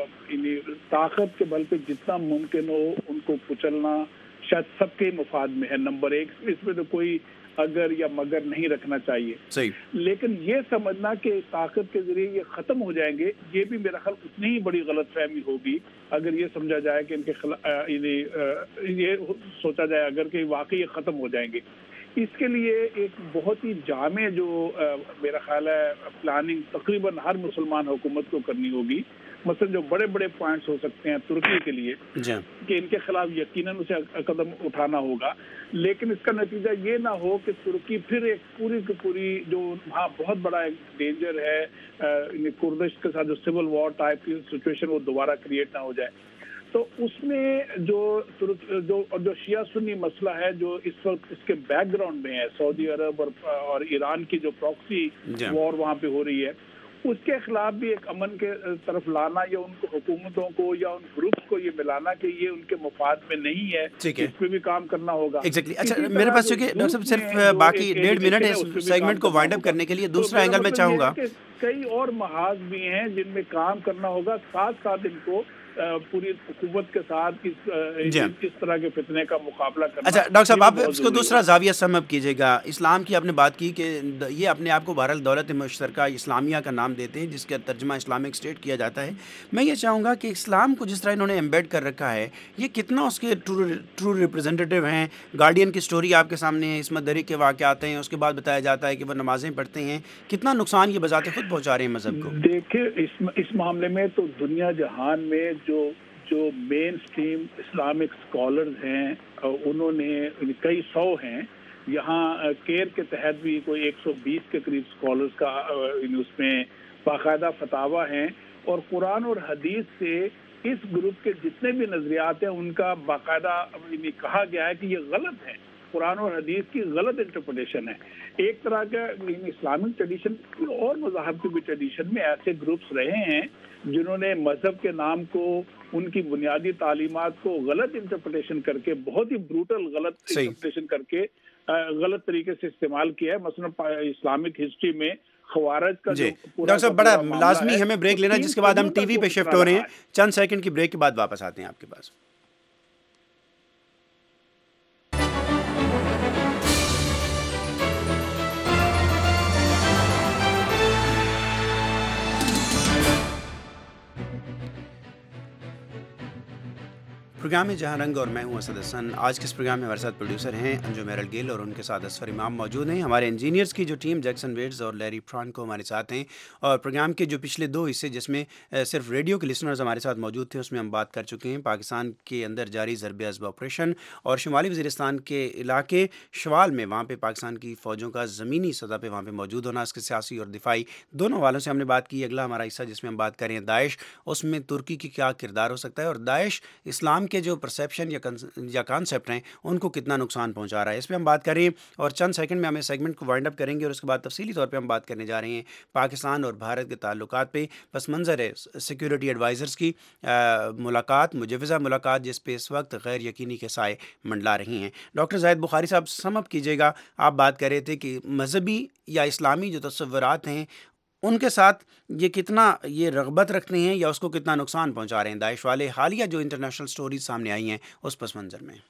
طاقت کے بل پہ جتنا ممکن ہو ان کو کچلنا شاید سب کے مفاد میں ہے. نمبر ایک, اس میں تو کوئی اگر یا مگر نہیں رکھنا چاہیے. صحیح. لیکن یہ سمجھنا کہ طاقت کے ذریعے یہ ختم ہو جائیں گے, یہ بھی میرا خیال اتنی ہی بڑی غلط فہمی ہوگی اگر یہ سمجھا جائے کہ ان کے خلاف یہ سوچا جائے اگر کہ واقعی یہ ختم ہو جائیں گے. اس کے لیے ایک بہت ہی جامع جو میرا خیال ہے پلاننگ تقریباً ہر مسلمان حکومت کو کرنی ہوگی. مثلا جو بڑے بڑے پوائنٹس ہو سکتے ہیں ترکی کے لیے کہ ان کے خلاف یقیناً اسے قدم اٹھانا ہوگا, لیکن اس کا نتیجہ یہ نہ ہو کہ ترکی پھر ایک پوری کی پوری جو وہاں بہت بڑا ایک ڈینجر ہے کردش کے ساتھ جو سول وار ٹائپ کی سچویشن وہ دوبارہ کریٹ نہ ہو جائے. تو اس میں جو جو جو شیعہ سنی مسئلہ ہے جو اس وقت اس کے بیک گراؤنڈ میں ہے, سعودی عرب اور اور ایران کی جو پراکسی وار وہاں پہ ہو رہی ہے, اس کے خلاف بھی ایک امن کے طرف لانا یا ان کو حکومتوں کو یا ان گروپس کو یہ ملانا کہ یہ ان کے مفاد میں نہیں ہے, اس پہ بھی کام کرنا ہوگا. ایگزیکٹلی. اچھا میرے پاس چونکہ ڈاکٹر صاحب صرف باقی ڈیڑھ منٹ ہے اس سیگمنٹ کو وائنڈ اپ کرنے کے لیے, دوسرا اینگل میں چاہوں گا کئی اور محاذ بھی ہیں جن میں کام کرنا ہوگا، ساتھ ساتھ ان کو پوری حکومت کے ساتھ اس اس طرح کے فتنے کا مقابلہ کرنا۔ اچھا ڈاکٹر صاحب، آپ اس کو دوسرا زاویہ سم اپ کیجیے گا۔ اسلام کی آپ نے بات کی کہ یہ اپنے آپ کو بہرحال دولت مشترکہ اسلامیہ کا نام دیتے ہیں، جس کا ترجمہ اسلامک اسٹیٹ کیا جاتا ہے۔ میں یہ چاہوں گا کہ اسلام کو جس طرح انہوں نے ایمبیڈ کر رکھا ہے، یہ کتنا اس کے ٹرو ریپرزینٹیو ہیں؟ گارڈین کی سٹوری آپ کے سامنے ہے، عصمت دری کے واقعات ہیں، اس کے بعد بتایا جاتا ہے کہ وہ نمازیں پڑھتے ہیں۔ کتنا نقصان یہ بذات خود پہنچا رہے ہیں مذہب کو؟ دیکھیں اس اس معاملے میں تو دنیا جہان میں جو جو مین سٹریم اسلامک اسکالرز ہیں انہوں نے کئی سو ہیں، یہاں کیئر کے تحت بھی کوئی ایک سو بیس کے قریب اسکالرز کا اس میں باقاعدہ فتاویٰ ہیں، اور قرآن اور حدیث سے اس گروپ کے جتنے بھی نظریات ہیں ان کا باقاعدہ کہا گیا ہے کہ یہ غلط ہے، قرآن اور حدیث کی غلط انٹرپریٹیشن ہے۔ ایک طرح کا اسلامک ٹریڈیشن اور مذاہب کی بھی ٹریڈیشن میں ایسے گروپس رہے ہیں جنہوں نے مذہب کے نام کو، ان کی بنیادی تعلیمات کو غلط انٹرپریٹیشن کر کے، بہت ہی بروٹل غلط انٹرپریٹیشن کر کے غلط طریقے سے استعمال کیا ہے۔ مثلا اسلامک ہسٹری میں خوارج کا جی ڈاکٹر صاحب بڑا لازمی ہمیں بریک لینا، جس کے بعد ہم ٹی وی پہ شفٹ ہو رہے ہیں۔ چند سیکنڈ کی بریک کے بعد واپس آتے ہیں آپ کے پاس۔ پروگرام میں جہاں رنگ اور میں ہوں اسد حسن۔ آج کے اس پروگرام میں ہمارے ساتھ پروڈیوسر ہیں انجو میرل گل، اور ان کے ساتھ اسفر امام موجود ہیں۔ ہمارے انجینئرز کی جو ٹیم جیکسن ویڈز اور لیری فرانکو ہمارے ساتھ ہیں، اور پروگرام کے جو پچھلے دو حصے جس میں صرف ریڈیو کے لسنرز ہمارے ساتھ موجود تھے، اس میں ہم بات کر چکے ہیں پاکستان کے اندر جاری ضرب عضب آپریشن اور شمالی وزیرستان کے علاقے شوال میں وہاں پہ پاکستان کی فوجوں کا زمینی سطح پہ وہاں پہ موجود ہونا، اس کے سیاسی اور دفاعی دونوں حوالوں سے ہم نے بات کی۔ اگلا ہمارا حصہ جس میں ہم بات کریں داعش، اس میں ترکی کی کیا کردار ہو سکتا ہے، اور داعش اسلام کے جو پرسیپشن یا کانسیپٹ ہیں ان کو کتنا نقصان پہنچا رہا ہے، اس پہ ہم بات کریں۔ اور چند سیکنڈ میں ہم اس سیگمنٹ کو وائنڈ اپ کریں گے، اور اس کے بعد تفصیلی طور پہ ہم بات کرنے جا رہے ہیں پاکستان اور بھارت کے تعلقات پہ۔ پس منظر ہے سیکیورٹی ایڈوائزرز کی ملاقات، مجوزہ ملاقات، جس پہ اس وقت غیر یقینی کے سائے منڈلا رہی ہیں۔ ڈاکٹر زاہد بخاری صاحب سم اپ کیجیے گا، آپ بات کر رہے تھے کہ مذہبی یا اسلامی جو تصورات ہیں ان کے ساتھ یہ کتنا یہ رغبت رکھتے ہیں یا اس کو کتنا نقصان پہنچا رہے ہیں داعش والے، حالیہ جو انٹرنیشنل سٹوریز سامنے آئی ہیں اس پس منظر میں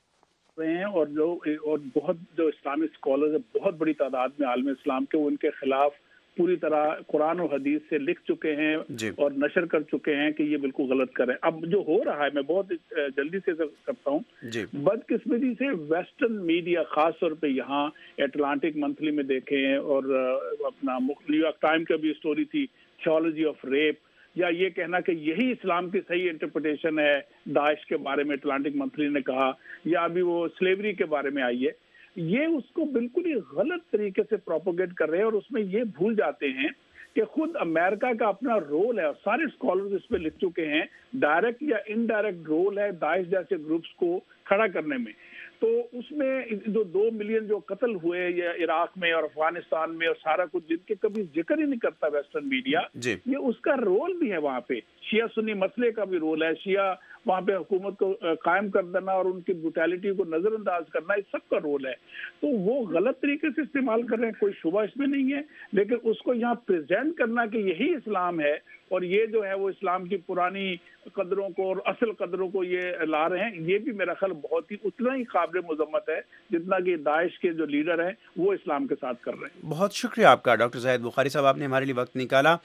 ہیں، اور جو اور بہت جو اسلامک اسکالرز ہیں بہت بڑی تعداد میں عالم اسلام کے، وہ ان کے خلاف پوری طرح قرآن و حدیث سے لکھ چکے ہیں جی. اور نشر کر چکے ہیں کہ یہ بالکل غلط کریں۔ اب جو ہو رہا ہے میں بہت جلدی سے کرتا ہوں جی. بدقسمتی سے ویسٹرن میڈیا، خاص طور پہ یہاں اٹلانٹک منتھلی میں دیکھیں، اور اپنا نیو یارک ٹائم کا بھی اسٹوری تھی تھیولوجی آف ریپ، یا یہ کہنا کہ یہی اسلام کی صحیح انٹرپریٹیشن ہے داعش کے بارے میں اٹلانٹک منتھلی نے کہا، یا ابھی وہ سلیوری کے بارے میں آئی ہے، یہ اس کو بالکل ہی غلط طریقے سے پروپوگیٹ کر رہے ہیں، اور اس میں یہ بھول جاتے ہیں کہ خود امریکہ کا اپنا رول ہے، اور سارے اسکالرز اس پہ لکھ چکے ہیں، ڈائریکٹ یا انڈائریکٹ رول ہے داعش جیسے گروپس کو کھڑا کرنے میں۔ تو اس میں جو دو ملین جو قتل ہوئے یا عراق میں اور افغانستان میں اور سارا کچھ، جن کے کبھی ذکر ہی نہیں کرتا ویسٹرن میڈیا جی. یہ اس کا رول بھی ہے، وہاں پہ شیعہ سنی مسئلے کا بھی رول ہے، شیعہ وہاں پہ حکومت کو قائم کر دینا اور ان کی بروٹیلٹی کو نظر انداز کرنا، اس سب کا رول ہے۔ تو وہ غلط طریقے سے استعمال کر رہے ہیں، کوئی شبہ اس میں نہیں ہے، لیکن اس کو یہاں پریزنٹ کرنا کہ یہی اسلام ہے، اور یہ جو ہے وہ اسلام کی پرانی قدروں کو اور اصل قدروں کو یہ لا رہے ہیں، یہ بھی میرا خیال بہت ہی اتنا ہی قابل مذمت ہے جتنا کہ داعش کے جو لیڈر ہیں وہ اسلام کے ساتھ کر رہے ہیں۔ بہت شکریہ آپ کا ڈاکٹر زاہد بخاری صاحب، آپ نے ہمارے لیے وقت نکالا۔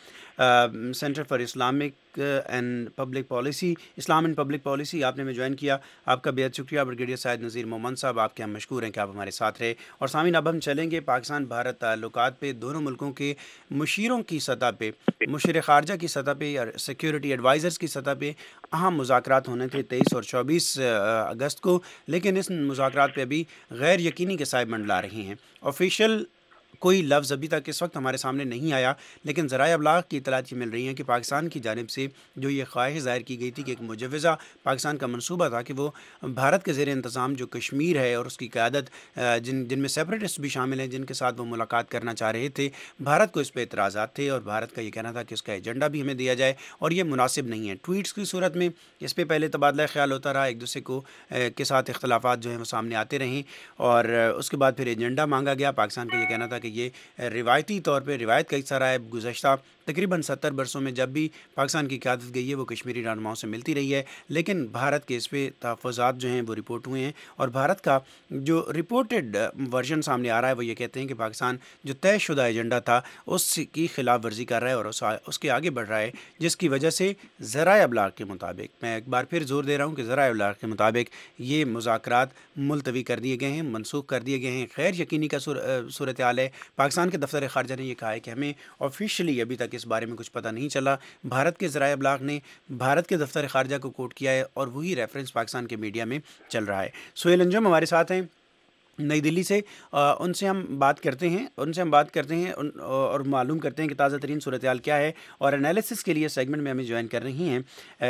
Centre for Islamic and public policy, اسلام اینڈ پبلک پالیسی آپ نے ہمیں جوائن کیا، آپ کا بہت شکریہ۔ بریگیڈیئر سعید نذیر مومن صاحب، آپ کے ہم مشکور ہیں کہ آپ ہمارے ساتھ رہے۔ اور سامعین، اب ہم چلیں گے پاکستان بھارت تعلقات پہ۔ دونوں ملکوں کے مشیروں کی سطح پہ، مشیر خارجہ کی سطح پہ اور سیکیورٹی ایڈوائزرز کی سطح پہ اہم مذاکرات ہونے تھے تیئیس اور چوبیس اگست کو، لیکن اس مذاکرات پہ ابھی غیر یقینی کے سائے منڈلا رہے ہیں۔ آفیشیل کوئی لفظ ابھی تک اس وقت ہمارے سامنے نہیں آیا، لیکن ذرائع ابلاغ کی اطلاعات یہ مل رہی ہیں کہ پاکستان کی جانب سے جو یہ خواہش ظاہر کی گئی تھی کہ ایک مجوزہ پاکستان کا منصوبہ تھا کہ وہ بھارت کے زیر انتظام جو کشمیر ہے اور اس کی قیادت جن جن میں سیپریٹسٹ بھی شامل ہیں، جن کے ساتھ وہ ملاقات کرنا چاہ رہے تھے، بھارت کو اس پہ اعتراضات تھے، اور بھارت کا یہ کہنا تھا کہ اس کا ایجنڈا بھی ہمیں دیا جائے اور یہ مناسب نہیں ہے۔ ٹویٹس کی صورت میں اس پہ پہلے تبادلہ خیال ہوتا رہا، ایک دوسرے کو کے ساتھ اختلافات جو ہیں وہ سامنے آتے رہیں، اور اس کے بعد پھر ایجنڈا مانگا گیا۔ پاکستان کا یہ کہنا تھا کہ یہ روایتی طور پہ روایت کا حصہ رہا ہے. گزشتہ تقریباً ستر برسوں میں جب بھی پاکستان کی قیادت گئی ہے وہ کشمیری رہنماؤں سے ملتی رہی ہے, لیکن بھارت کے اس پہ تحفظات جو ہیں وہ رپورٹ ہوئے ہیں, اور بھارت کا جو رپورٹڈ ورژن سامنے آ رہا ہے وہ یہ کہتے ہیں کہ پاکستان جو طے شدہ ایجنڈا تھا اس کی خلاف ورزی کر رہا ہے اور اس کے آگے بڑھ رہا ہے, جس کی وجہ سے ذرائع ابلاغ کے مطابق, میں ایک بار پھر زور دے رہا ہوں کہ ذرائع ابلاغ کے مطابق یہ مذاکرات ملتوی کر دیے گئے ہیں, منسوخ کر دیے گئے ہیں. غیر یقینی کا صورتحال ہے. پاکستان کے دفتر خارجہ نے یہ کہا ہے کہ ہمیں آفیشلی ابھی تک اس بارے میں کچھ پتہ نہیں چلا. بھارت کے ذرائع ابلاغ نے بھارت کے دفتر خارجہ کو کوٹ کیا ہے اور وہی ریفرنس پاکستان کے میڈیا میں چل رہا ہے. سہیل انجم ہمارے ساتھ ہیں نئی دلی سے, ان سے ہم بات کرتے ہیں ان سے ہم بات کرتے ہیں اور معلوم کرتے ہیں کہ تازہ ترین صورتحال کیا ہے. اور انالیسس کے لیے سیگمنٹ میں ہمیں جوائن کر رہی ہیں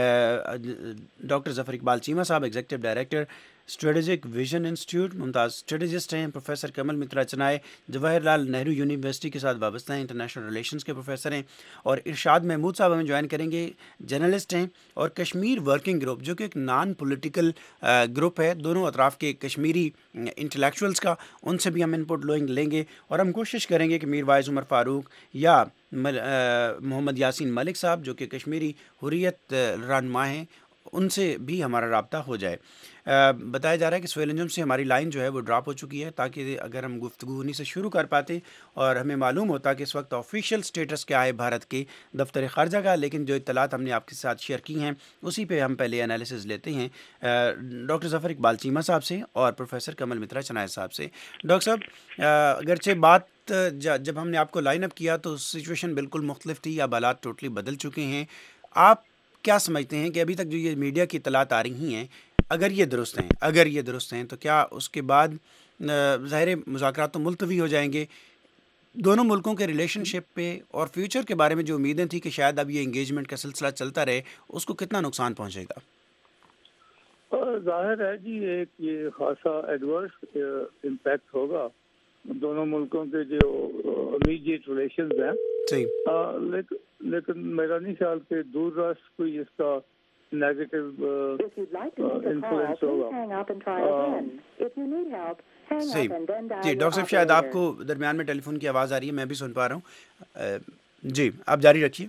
ڈاکٹر ظفر اقبال چیمہ صاحب, executive director strategic vision institute, ممتاز اسٹریٹجسٹ ہیں. پروفیسر کمل مترا چنائے جواہر لال نہرو یونیورسٹی کے ساتھ وابستہ ہیں, انٹرنیشنل ریلیشنز کے پروفیسر ہیں. اور ارشاد محمود صاحب ہمیں جوائن کریں گے, جرنلسٹ ہیں اور کشمیر ورکنگ گروپ جو کہ ایک نان پولیٹیکل گروپ ہے دونوں اطراف کے کشمیری انٹلیکچوئلس کا, ان سے بھی ہم ان پٹ لیں گے. اور ہم کوشش کریں گے کہ میر وائز عمر فاروق یا محمد یاسین ملک صاحب جو کہ کشمیری حریت رہنما ہیں ان سے بھی ہمارا رابطہ ہو جائے. بتایا جا رہا ہے کہ سہیل انجم سے ہماری لائن جو ہے وہ ڈراپ ہو چکی ہے, تاکہ اگر ہم گفتگو انہیں سے شروع کر پاتے اور ہمیں معلوم ہوتا کہ اس وقت آفیشیل سٹیٹس کیا ہے بھارت کے دفتر خارجہ کا. لیکن جو اطلاعات ہم نے آپ کے ساتھ شیئر کی ہیں اسی پہ ہم پہلے انالیسز لیتے ہیں ڈاکٹر ظفر اقبال چیمہ صاحب سے اور پروفیسر کمل مترا چنائے صاحب سے. ڈاکٹر صاحب, اگرچہ بات جب ہم نے آپ کو لائن اپ کیا تو سچویشن بالکل مختلف تھی, اب حالات ٹوٹلی بدل چکے ہیں. آپ کیا سمجھتے ہیں کہ ابھی تک جو یہ میڈیا کی اطلاعات آ رہی ہیں اگر یہ درست ہیں اگر یہ درست ہیں تو کیا اس کے بعد ظاہر مذاکرات تو ملتوی ہو جائیں گے؟ دونوں ملکوں کے ریلیشن شپ پہ اور فیوچر کے بارے میں جو امیدیں تھیں کہ شاید اب یہ انگیجمنٹ کا سلسلہ چلتا رہے, اس کو کتنا نقصان پہنچے گا؟ ظاہر ہے جی ایک یہ خاصا ایڈورس امپیکٹ ہوگا دونوں ملکوں کے جو امیڈیٹ ریلیشنز ہیں. صحیح, لیکن میرا نہیں خیال کہ دور راست کوئی اس کا نیگیٹو انفلوئنس ہوگا. صحیح جی ڈاکٹر صاحب, شاید آپ کو درمیان میں ٹیلی فون کی آواز آ رہی ہے, میں بھی سن پا رہا ہوں. جی آپ جاری رکھیے.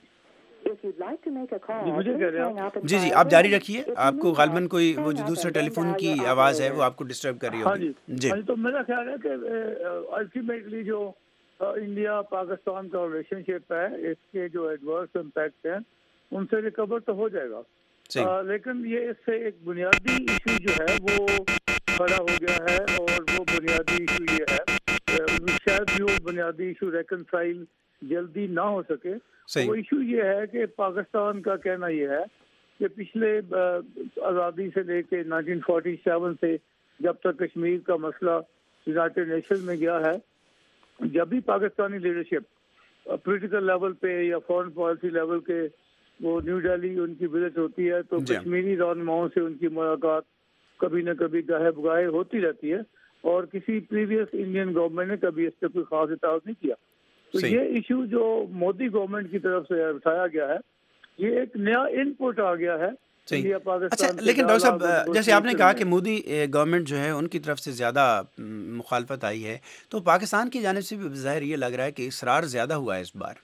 جی جی آپ جاری رکھیے, آپ کو غالباً کوئی وہ جو دوسرے ٹیلی فون کی آواز ہے وہ آپ کو ڈسٹرب کر رہی ہوگی. جی تو میرا خیال ہے کہ الٹیمیٹلی جو انڈیا پاکستان کا ریلیشن شپ ہے اس کے جو ایڈورس امپیکٹ ہیں ان سے ریکور تو ہو جائے گا, لیکن یہ اس سے ایک بنیادی ایشو جو ہے وہ کھڑا ہو گیا ہے, اور وہ بنیادی ایشو یہ ہے شاید بھی وہ بنیادی ایشو ریکنسائل جلدی نہ ہو سکے. وہ ایشو یہ ہے کہ پاکستان کا کہنا یہ ہے کہ پچھلے آزادی سے لے کے نائنٹین فورٹی سیون سے جب تک کشمیر کا مسئلہ یونائٹڈ نیشن میں گیا ہے, جب بھی پاکستانی لیڈرشپ پولیٹیکل لیول پہ یا فارن پالیسی لیول کے وہ نیو دہلی ان کی وزٹ ہوتی ہے تو کشمیری رہنماؤں سے ان کی ملاقات کبھی نہ کبھی گاہے بگاہے ہوتی رہتی ہے, اور کسی پریویس انڈین گورنمنٹ نے کبھی اس پہ کوئی خاص اعتراض نہیں کیا. تو یہ ایشو جو مودی گورنمنٹ کی طرف سے اٹھایا گیا ہے یہ ایک نیا ان پٹ آ گیا ہے. اچھا, لیکن ڈاکٹر صاحب جیسے آپ نے کہا کہ مودی گورنمنٹ جو ہے ان کی طرف سے زیادہ مخالفت آئی ہے, تو پاکستان کی جانب سے بھی ظاہر یہ لگ رہا ہے کہ اصرار زیادہ ہوا ہے اس بار.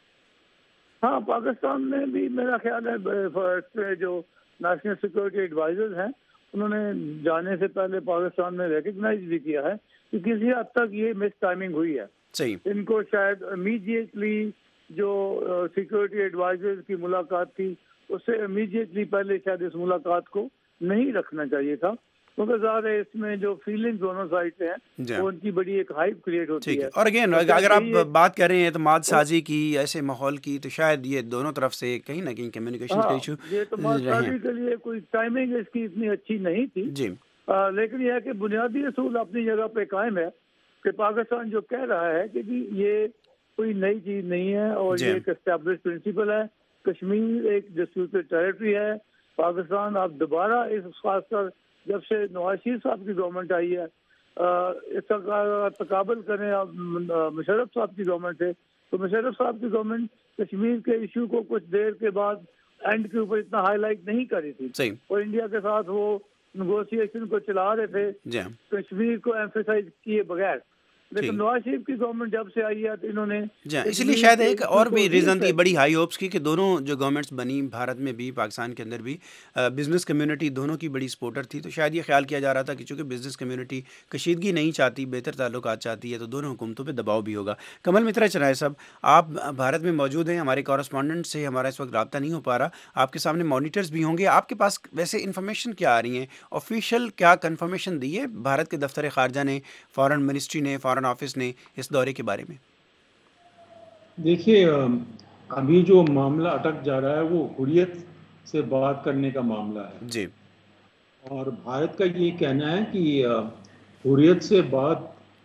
ہاں, پاکستان میں بھی میرا خیال ہے جو نیشنل سیکورٹی ایڈوائزر ہیں انہوں نے جانے سے پہلے پاکستان میں ریکگنائز بھی کیا ہے کہ کسی حد تک یہ مس ٹائمنگ ہوئی ہے. صحیح, ان کو شاید امیڈیٹلی جو سیکورٹی ایڈوائزر کی ملاقات تھی اس سے امیڈیٹلی پہلے شاید اس ملاقات کو نہیں رکھنا چاہیے تھا, کیونکہ ظاہر ہے اس میں جو فیلنگ دونوں سائڈ سے ہیں وہ ان کی بڑی ایک ہائپ کریٹ ہوتی ہے. اور اگین اگر آپ بات کر رہے ہیں اعتماد سازی کی, ایسے ماحول کی, تو شاید یہ دونوں طرف سے کہیں نہ کہیں کمیونیکیشن کا ایشو یہ اعتماد سازی کے لیے کوئی ٹائمنگ اس کی اتنی اچھی نہیں تھی. جی لیکن یہ ہے کہ بنیادی اصول اپنی جگہ پہ قائم ہے کہ پاکستان جو کہہ رہا ہے کہ جی یہ کوئی نئی چیز نہیں ہے اور یہ ایک اسٹیبلش پرنسپل ہے, کشمیر ایک ڈسپیوٹڈ ٹیریٹری ہے, پاکستان آپ دوبارہ اس خاص کر جب سے نواز شریف صاحب کی گورنمنٹ آئی ہے اس کا تقابل کریں آپ مشرف صاحب کی گورنمنٹ سے, تو مشرف صاحب کی گورنمنٹ کشمیر کے ایشو کو کچھ دیر کے بعد اینڈ کے اوپر اتنا ہائی لائٹ نہیں کر رہی تھی, اور انڈیا کے ساتھ وہ نیگوسیشن کو چلا رہے تھے کشمیر کو ایمفیسائز کیے بغیر. لیکن نواز شریف کی گورنمنٹ جب سے آئی ہے تو انہوں نے جی اس لیے شاید ایک اور بھی ریزن تھی بڑی ہائی ہوپس کی کہ دونوں جو گورنمنٹس بنی بھارت میں بھی پاکستان کے اندر بھی بزنس کمیونٹی دونوں کی بڑی سپورٹر تھی، تو شاید یہ خیال کیا جا رہا تھا کہ چونکہ بزنس کمیونٹی کشیدگی نہیں چاہتی، بہتر تعلقات چاہتی ہے، تو دونوں حکومتوں پہ دباؤ بھی ہوگا۔ کمل مترا چنائے صاحب، آپ بھارت میں موجود ہیں، ہمارے کورسپونڈنٹ سے ہمارا اس وقت رابطہ نہیں ہو پا رہا، آپ کے سامنے مانیٹرز بھی ہوں گے، آپ کے پاس ویسے انفارمیشن کیا آ رہی ہیں؟ آفیشیل کیا کنفرمیشن دی ہے بھارت کے دفتر خارجہ نے، فارن منسٹری نے، فارن آفس نے اس دورے کے بارے میں؟ دیکھیے ابھی جو معاملہ اٹک جا رہا ہے وہ حریت سے بات کرنے کا معاملہ ہے جی، اور بھارت کا یہ کہنا ہے کہ حریت سے بات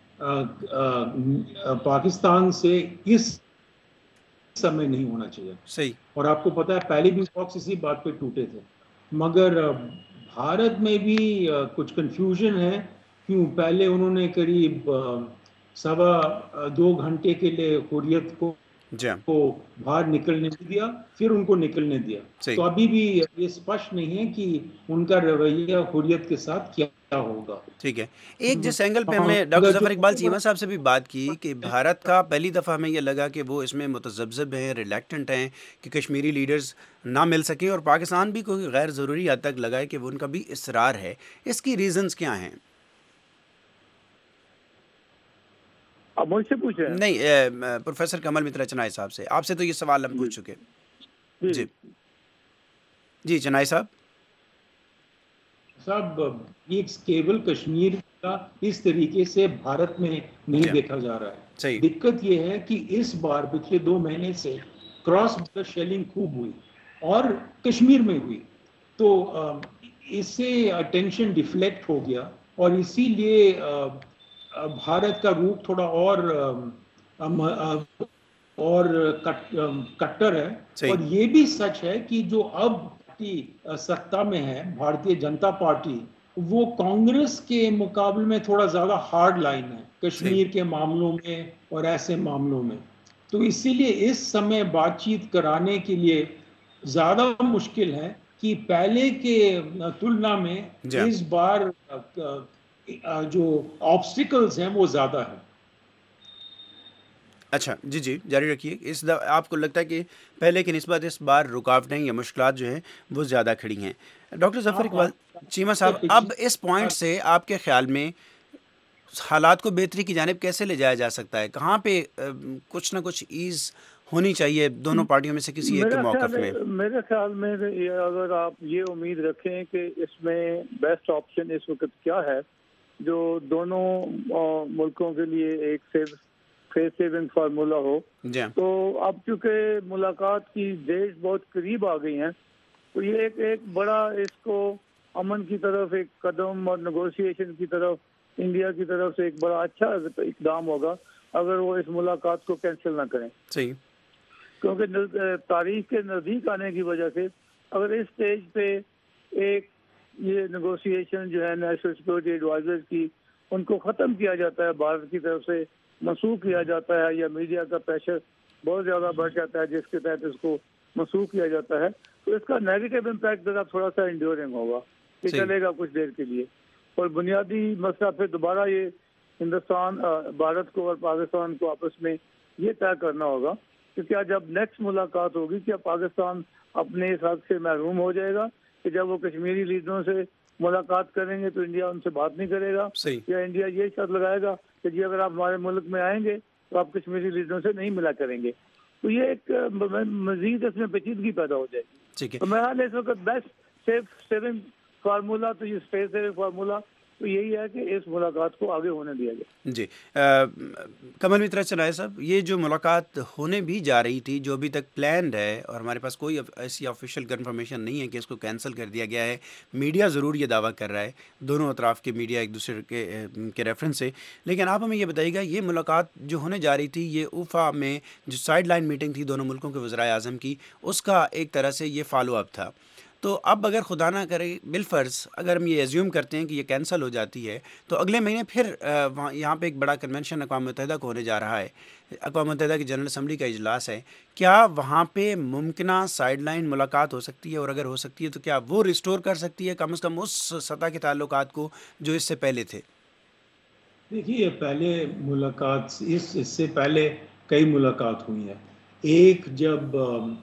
پاکستان سے اس سمے نہیں ہونا چاہیے۔ صحیح، اور آپ کو پتا ہے پہلے بھی باکس اسی بات پہ ٹوٹے تھے، مگر بھارت میں بھی کچھ کنفیوژن ہے، کیوں پہلے انہوں نے قریب سوا دو گھنٹے کے لیے حریت کو جی کو باہر نکلنے دیا، پھر ان کو نکلنے دیا، تو ابھی بھی یہ اسپشٹ نہیں ہے کہ ان کا رویہ حریت کے ساتھ کیا ہوگا۔ ٹھیک ہے، ایک جس اینگل پہ ہم نے ڈاکٹر ظفر اقبال چیمہ صاحب سے بھی بات کی کہ بھارت کا پہلی دفعہ ہمیں یہ لگا کہ وہ اس میں متذبذب ہیں، ریلیکٹنٹ ہیں کہ کشمیری لیڈرز نہ مل سکیں، اور پاکستان بھی کوئی غیر ضروری حد تک لگا ہے کہ وہ ان کا بھی اصرار ہے، اس کی ریزنز کیا ہیں؟ آپ مجھ سے پوچھ رہے ہیں؟ نہیں، پروفیسر کمل مترا چنائے صاحب سے، آپ سے تو یہ سوال ہم پوچھ چکے۔ جی جی چنائے صاحب صاحب یہ کیبل کشمیر کا اس طریقے سے بھارت میں نہیں دیکھا جا رہا ہے۔ دقت یہ ہے کہ اس بار پچھلے دو مہینے سے کراس بارڈر شیلنگ خوب ہوئی اور کشمیر میں ہوئی، تو اس سے اٹینشن ڈیفلیکٹ ہو گیا اور اسی لیے بھارت کا روپ تھوڑا اور اور کٹر ہے۔ اور یہ بھی سچ ہے کہ جو اب سत्ता میں ہے بھارتیہ جنتا پارٹی، وہ کانگریس کے مقابلے میں تھوڑا زیادہ ہارڈ لائن ہے کشمیر کے معاملوں میں اور ایسے معاملوں میں، تو اسی لیے اس سمے بات چیت کرانے کے لیے زیادہ مشکل ہے کہ پہلے کے تلنا میں اس بار جو آبسٹیکلز ہیں وہ زیادہ ہیں۔ اچھا جی جی جاری رکھیے۔ اس آپ کو لگتا ہے کہ پہلے کی نسبت اس بار رکاوٹیں یا مشکلات جو ہیں وہ زیادہ کھڑی ہیں؟ ڈاکٹر ظفر اقبال چیمہ صاحب، اب اس پوائنٹ سے آپ کے خیال میں حالات کو بہتری کی جانب کیسے لے جایا جا سکتا ہے؟ کہاں پہ کچھ نہ کچھ ایز ہونی چاہیے دونوں پارٹیوں میں سے کسی ایک کے موقف میں؟ میرے خیال میں اگر آپ یہ امید رکھیں کہ اس میں بیسٹ آپشن اس وقت کیا ہے جو دونوں ملکوں کے لیے ایک صرف فیس سیونگ فارمولا ہو، تو اب چونکہ ملاقات کی ڈیٹ بہت قریب آ گئی ہیں، تو یہ ایک ایک بڑا اس کو امن کی طرف ایک قدم اور نیگوشیشن کی طرف انڈیا کی طرف سے ایک بڑا اچھا اقدام ہوگا اگر وہ اس ملاقات کو کینسل نہ کریں۔ صحیح، کیونکہ تاریخ کے نزدیک آنے کی وجہ سے اگر اس سٹیج پہ ایک یہ نیگوشیشن جو ہے نیشنل سیکورٹی ایڈوائزر کی ان کو ختم کیا جاتا ہے، بھارت کی طرف سے منسوخ کیا جاتا ہے، یا میڈیا کا پریشر بہت زیادہ بڑھ جاتا ہے جس کے تحت اس کو منسوخ کیا جاتا ہے، تو اس کا نیگیٹو امپیکٹ ذرا تھوڑا سا انڈیورنگ ہوگا، یہ چلے گا کچھ دیر کے لیے، اور بنیادی مسئلہ پھر دوبارہ یہ ہندوستان بھارت کو اور پاکستان کو آپس میں یہ طے کرنا ہوگا کہ کیا جب نیکسٹ ملاقات ہوگی کیا پاکستان اپنے اس حق سے محروم ہو جائے گا کہ جب وہ کشمیری لیڈروں سے ملاقات کریں گے تو انڈیا ان سے بات نہیں کرے گا، یا انڈیا یہ شرط لگائے گا کہ جی اگر آپ ہمارے ملک میں آئیں گے تو آپ کشمیری لیڈروں سے نہیں ملا کریں گے، تو یہ ایک مزید اس میں پیچیدگی پیدا ہو جائے گی۔ تو میرا خیال ہے اس وقت بیسٹ سیف سیونگ فارمولا تو یہ اسپیس سیونگ فارمولا تو یہی ہے کہ اس ملاقات کو آگے ہونے دیا جائے۔ جی کمل مترا چنائے صاحب، یہ جو ملاقات ہونے بھی جا رہی تھی جو ابھی تک پلانڈ ہے اور ہمارے پاس کوئی ایسی آفیشیل کنفرمیشن نہیں ہے کہ اس کو کینسل کر دیا گیا ہے، میڈیا ضرور یہ دعویٰ کر رہا ہے، دونوں اطراف کے میڈیا ایک دوسرے کے کے ریفرنس سے، لیکن آپ ہمیں یہ بتائیے گا یہ ملاقات جو ہونے جا رہی تھی یہ اوفا میں جو سائڈ لائن میٹنگ تھی دونوں ملکوں کے وزرائے اعظم کی، اس کا ایک طرح سے یہ فالو اپ تھا، تو اب اگر خدا نہ کرے بالفرض اگر ہم یہ ایزیوم کرتے ہیں کہ یہ کینسل ہو جاتی ہے تو اگلے مہینے پھر یہاں پہ ایک بڑا کنونشن اقوام متحدہ کو ہونے جا رہا ہے، اقوام متحدہ کی جنرل اسمبلی کا اجلاس ہے، کیا وہاں پہ ممکنہ سائڈ لائن ملاقات ہو سکتی ہے، اور اگر ہو سکتی ہے تو کیا وہ ریسٹور کر سکتی ہے کم از کم اس سطح کے تعلقات کو جو اس سے پہلے تھے؟ دیکھیے پہلے ملاقات اس اس سے پہلے کئی ملاقات ہوئی ہیں. ایک جب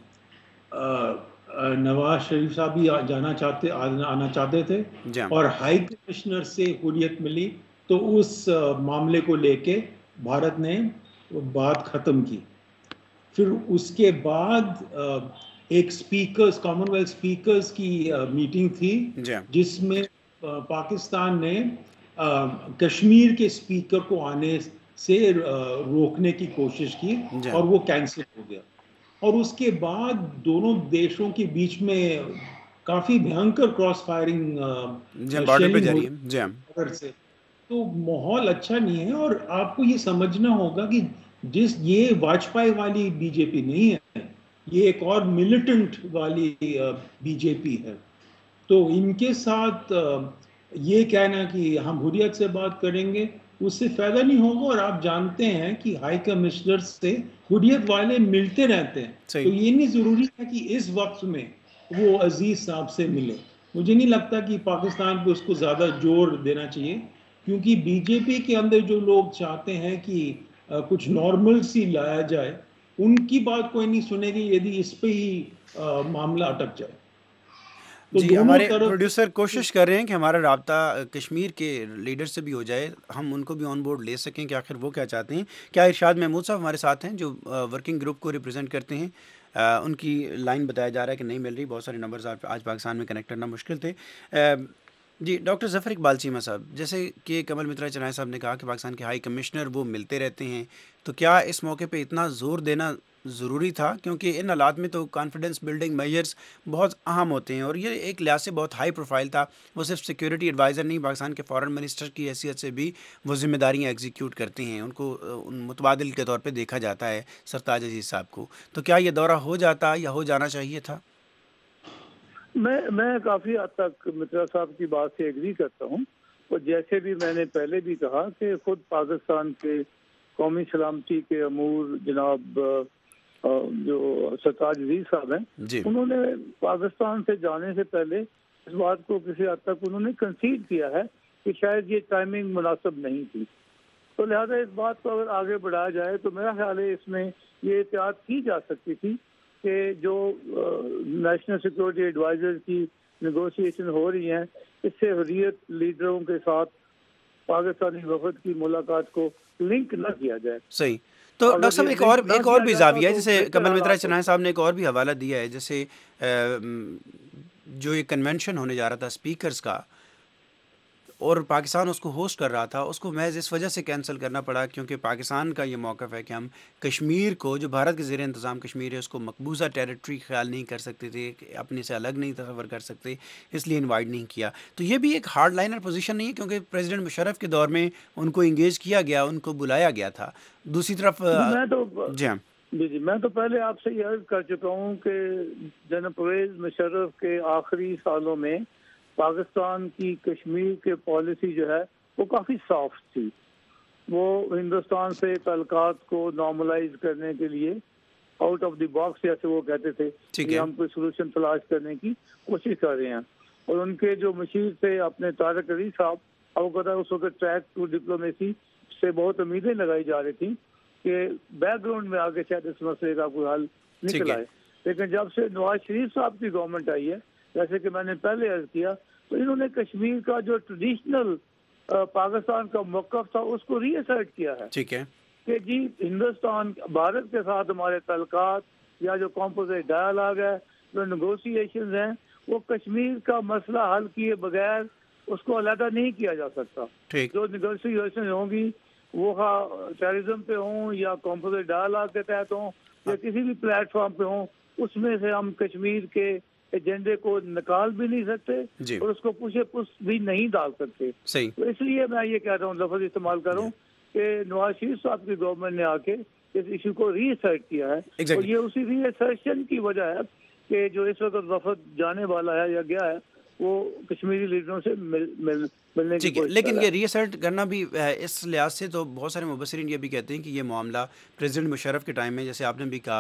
نواز شریف صاحب بھی جانا چاہتے آنا چاہتے تھے اور ہائی کمشنر سے حریت ملی تو اس معاملے کو لے کے بھارت نے بات ختم کی. پھر اس کے بعد ایک سپیکرز کامن ویلتھ سپیکرز کی میٹنگ تھی جس میں پاکستان نے کشمیر کے سپیکر کو آنے سے روکنے کی کوشش کی اور وہ کینسل ہو گیا. اور اس کے بعد دونوں دیشوں کے بیچ میں کافی بھیانکر کراس فائرنگ سے، تو ماحول اچھا نہیں ہے. اور آپ کو یہ سمجھنا ہوگا کہ جس یہ واجپئی والی بی جے پی نہیں ہے، یہ ایک اور ملیٹنٹ والی بی جے پی ہے. تو ان کے ساتھ یہ کہنا کہ ہم حریت سے بات کریں گے اس سے فائدہ نہیں ہوگا. اور آپ جانتے ہیں کہ ہائی کمشنر سے حریت والے ملتے رہتے ہیں، تو یہ نہیں ضروری ہے کہ اس وقت میں وہ عزیز صاحب سے ملے. مجھے نہیں لگتا کہ پاکستان پہ اس کو زیادہ زور دینا چاہیے، کیونکہ بی جے پی کے اندر جو لوگ چاہتے ہیں کہ کچھ نارمل سی لایا جائے، ان کی بات کوئی نہیں سنے گی یدی اس پہ ہی معاملہ اٹک جائے. جی ہمارے پروڈیوسر کوشش کر رہے ہیں کہ ہمارا رابطہ کشمیر کے لیڈر سے بھی ہو جائے، ہم ان کو بھی آن بورڈ لے سکیں کہ آخر وہ کیا چاہتے ہیں. کیا ارشاد محمود صاحب ہمارے ساتھ ہیں جو ورکنگ گروپ کو ریپرزینٹ کرتے ہیں؟ ان کی لائن بتایا جا رہا ہے کہ نہیں مل رہی، بہت سارے نمبرز آج پاکستان میں کنیکٹ کرنا مشکل تھے. جی ڈاکٹر ظفر اقبال چیمہ صاحب، جیسے کہ کمل مترا چنائے صاحب نے کہا کہ پاکستان کے ہائی کمشنر وہ ملتے رہتے ہیں، تو کیا اس موقع پہ اتنا زور دینا ضروری تھا؟ کیونکہ ان حالات میں تو کانفیڈنس بلڈنگ میجرز بہت اہم ہوتے ہیں، اور یہ ایک لحاظ سے بہت ہائی پروفائل تھا. وہ صرف سیکیورٹی ایڈوائزر نہیں، پاکستان کے فارن منسٹر کی حیثیت سے بھی وہ ذمہ داریاں ایگزیکیوٹ کرتے ہیں، ان کو متبادل کے طور پہ دیکھا جاتا ہے سرتاج عزیز صاحب کو. تو کیا یہ دورہ ہو جاتا یا ہو جانا چاہیے تھا؟ میں میں کافی حد تک مترا صاحب کی بات سے ایگری کرتا ہوں. اور جیسے بھی میں نے پہلے بھی کہا کہ خود پاکستان کے قومی سلامتی کے امور جناب جو سرتاج عزیز صاحب ہیں، انہوں نے پاکستان سے جانے سے پہلے اس بات کو کسی حد تک انہوں نے کنسیڈ کیا ہے کہ شاید یہ ٹائمنگ مناسب نہیں تھی. تو لہذا اس بات کو اگر آگے بڑھایا جائے تو میرا خیال ہے اس میں یہ احتیاط کی جا سکتی تھی کہ جو نیشنل سیکورٹی ایڈوائزر کی نیگوشیشن ہو رہی ہیں، اس سے حریت لیڈروں کے ساتھ پاکستانی وفد کی ملاقات کو لنک نہ کیا جائے. صحیح. تو ڈاکٹر صاحب ایک اور ایک اور بھی زاویہ ہے، جیسے کمل مترا چنائے صاحب نے ایک اور بھی حوالہ دیا ہے، جیسے جو یہ کنونشن ہونے جا رہا تھا اسپیکرز کا اور پاکستان اس کو ہوسٹ کر رہا تھا، اس کو محض اس وجہ سے کینسل کرنا پڑا کیونکہ پاکستان کا یہ موقف ہے کہ ہم کشمیر کو، جو بھارت کے زیر انتظام کشمیر ہے، اس کو مقبوضہ ٹیریٹری خیال نہیں کر سکتے تھے، اپنے سے الگ نہیں تصور کر سکتے، اس لیے انوائٹ نہیں کیا. تو یہ بھی ایک ہارڈ لائنر پوزیشن نہیں ہے کیونکہ پریزیڈنٹ مشرف کے دور میں ان کو انگیج کیا گیا، ان کو بلایا گیا تھا. دوسری طرف میں تو جی ہاں جی جی میں تو پہلے آپ سے یہ عرض کر چکا ہوں کہ جناب پرویز مشرف کے آخری سالوں میں پاکستان کی کشمیر کے پالیسی جو ہے وہ کافی سافٹ تھی. وہ ہندوستان سے تعلقات کو نارملائز کرنے کے لیے آؤٹ آف دی باکس جیسے وہ کہتے تھے کہ ہم کوئی سولوشن تلاش کرنے کی کوشش کر رہے ہیں. اور ان کے جو مشیر تھے اپنے طارق عزیز صاحب، اب کہتا ہے اس وقت ٹریک ٹو ڈپلومیسی سے بہت امیدیں لگائی جا رہی تھیں کہ بیک گراؤنڈ میں آگے شاید اس مسئلے کا کوئی حل نکل آئے. لیکن جب سے نواز شریف صاحب کی گورنمنٹ آئی ہے، جیسے کہ میں نے پہلے عرض کیا، تو انہوں نے کشمیر کا جو ٹریڈیشنل پاکستان کا موقف تھا اس کو ری اسرٹ کیا ہے. ٹھیک ہے کہ جی ہندوستان بھارت کے ساتھ ہمارے تعلقات یا جو کمپوزٹ ڈائلاگ ہے، جو نیگوشیشنز ہیں، وہ کشمیر کا مسئلہ حل کیے بغیر اس کو علیحدہ نہیں کیا جا سکتا. جو نیگوشیشن ہوں گی وہ ٹیررزم پہ ہوں یا کمپوزٹ ڈائلاگ کے تحت ہوں یا کسی بھی پلیٹ فارم پہ ہوں، اس میں سے ہم کشمیر کے ایجنڈے کو نکال بھی نہیں سکتے جی. اور اس کو پوچھے پوچھ بھی نہیں ڈال سکتے. صحیح. تو اس لیے میں یہ کہتا ہوں، لفظ استعمال کروں کہ نواز شریف صاحب کی گورنمنٹ نے آ کے اس ایشو کو ری اسرٹ کیا ہے exactly. اور یہ اسی ری اسرشن کی وجہ ہے کہ جو اس وقت وفد جانے والا ہے یا گیا ہے وہ کشمیری لیڈروں سے مل مل ملنے کی کوشش. لیکن یہ ری اسرٹ کرنا بھی اس لحاظ سے تو بہت سارے مبصرین یہ بھی کہتے ہیں کہ یہ معاملہ پریزیڈنٹ مشرف کے ٹائم میں، جیسے آپ نے بھی کہا،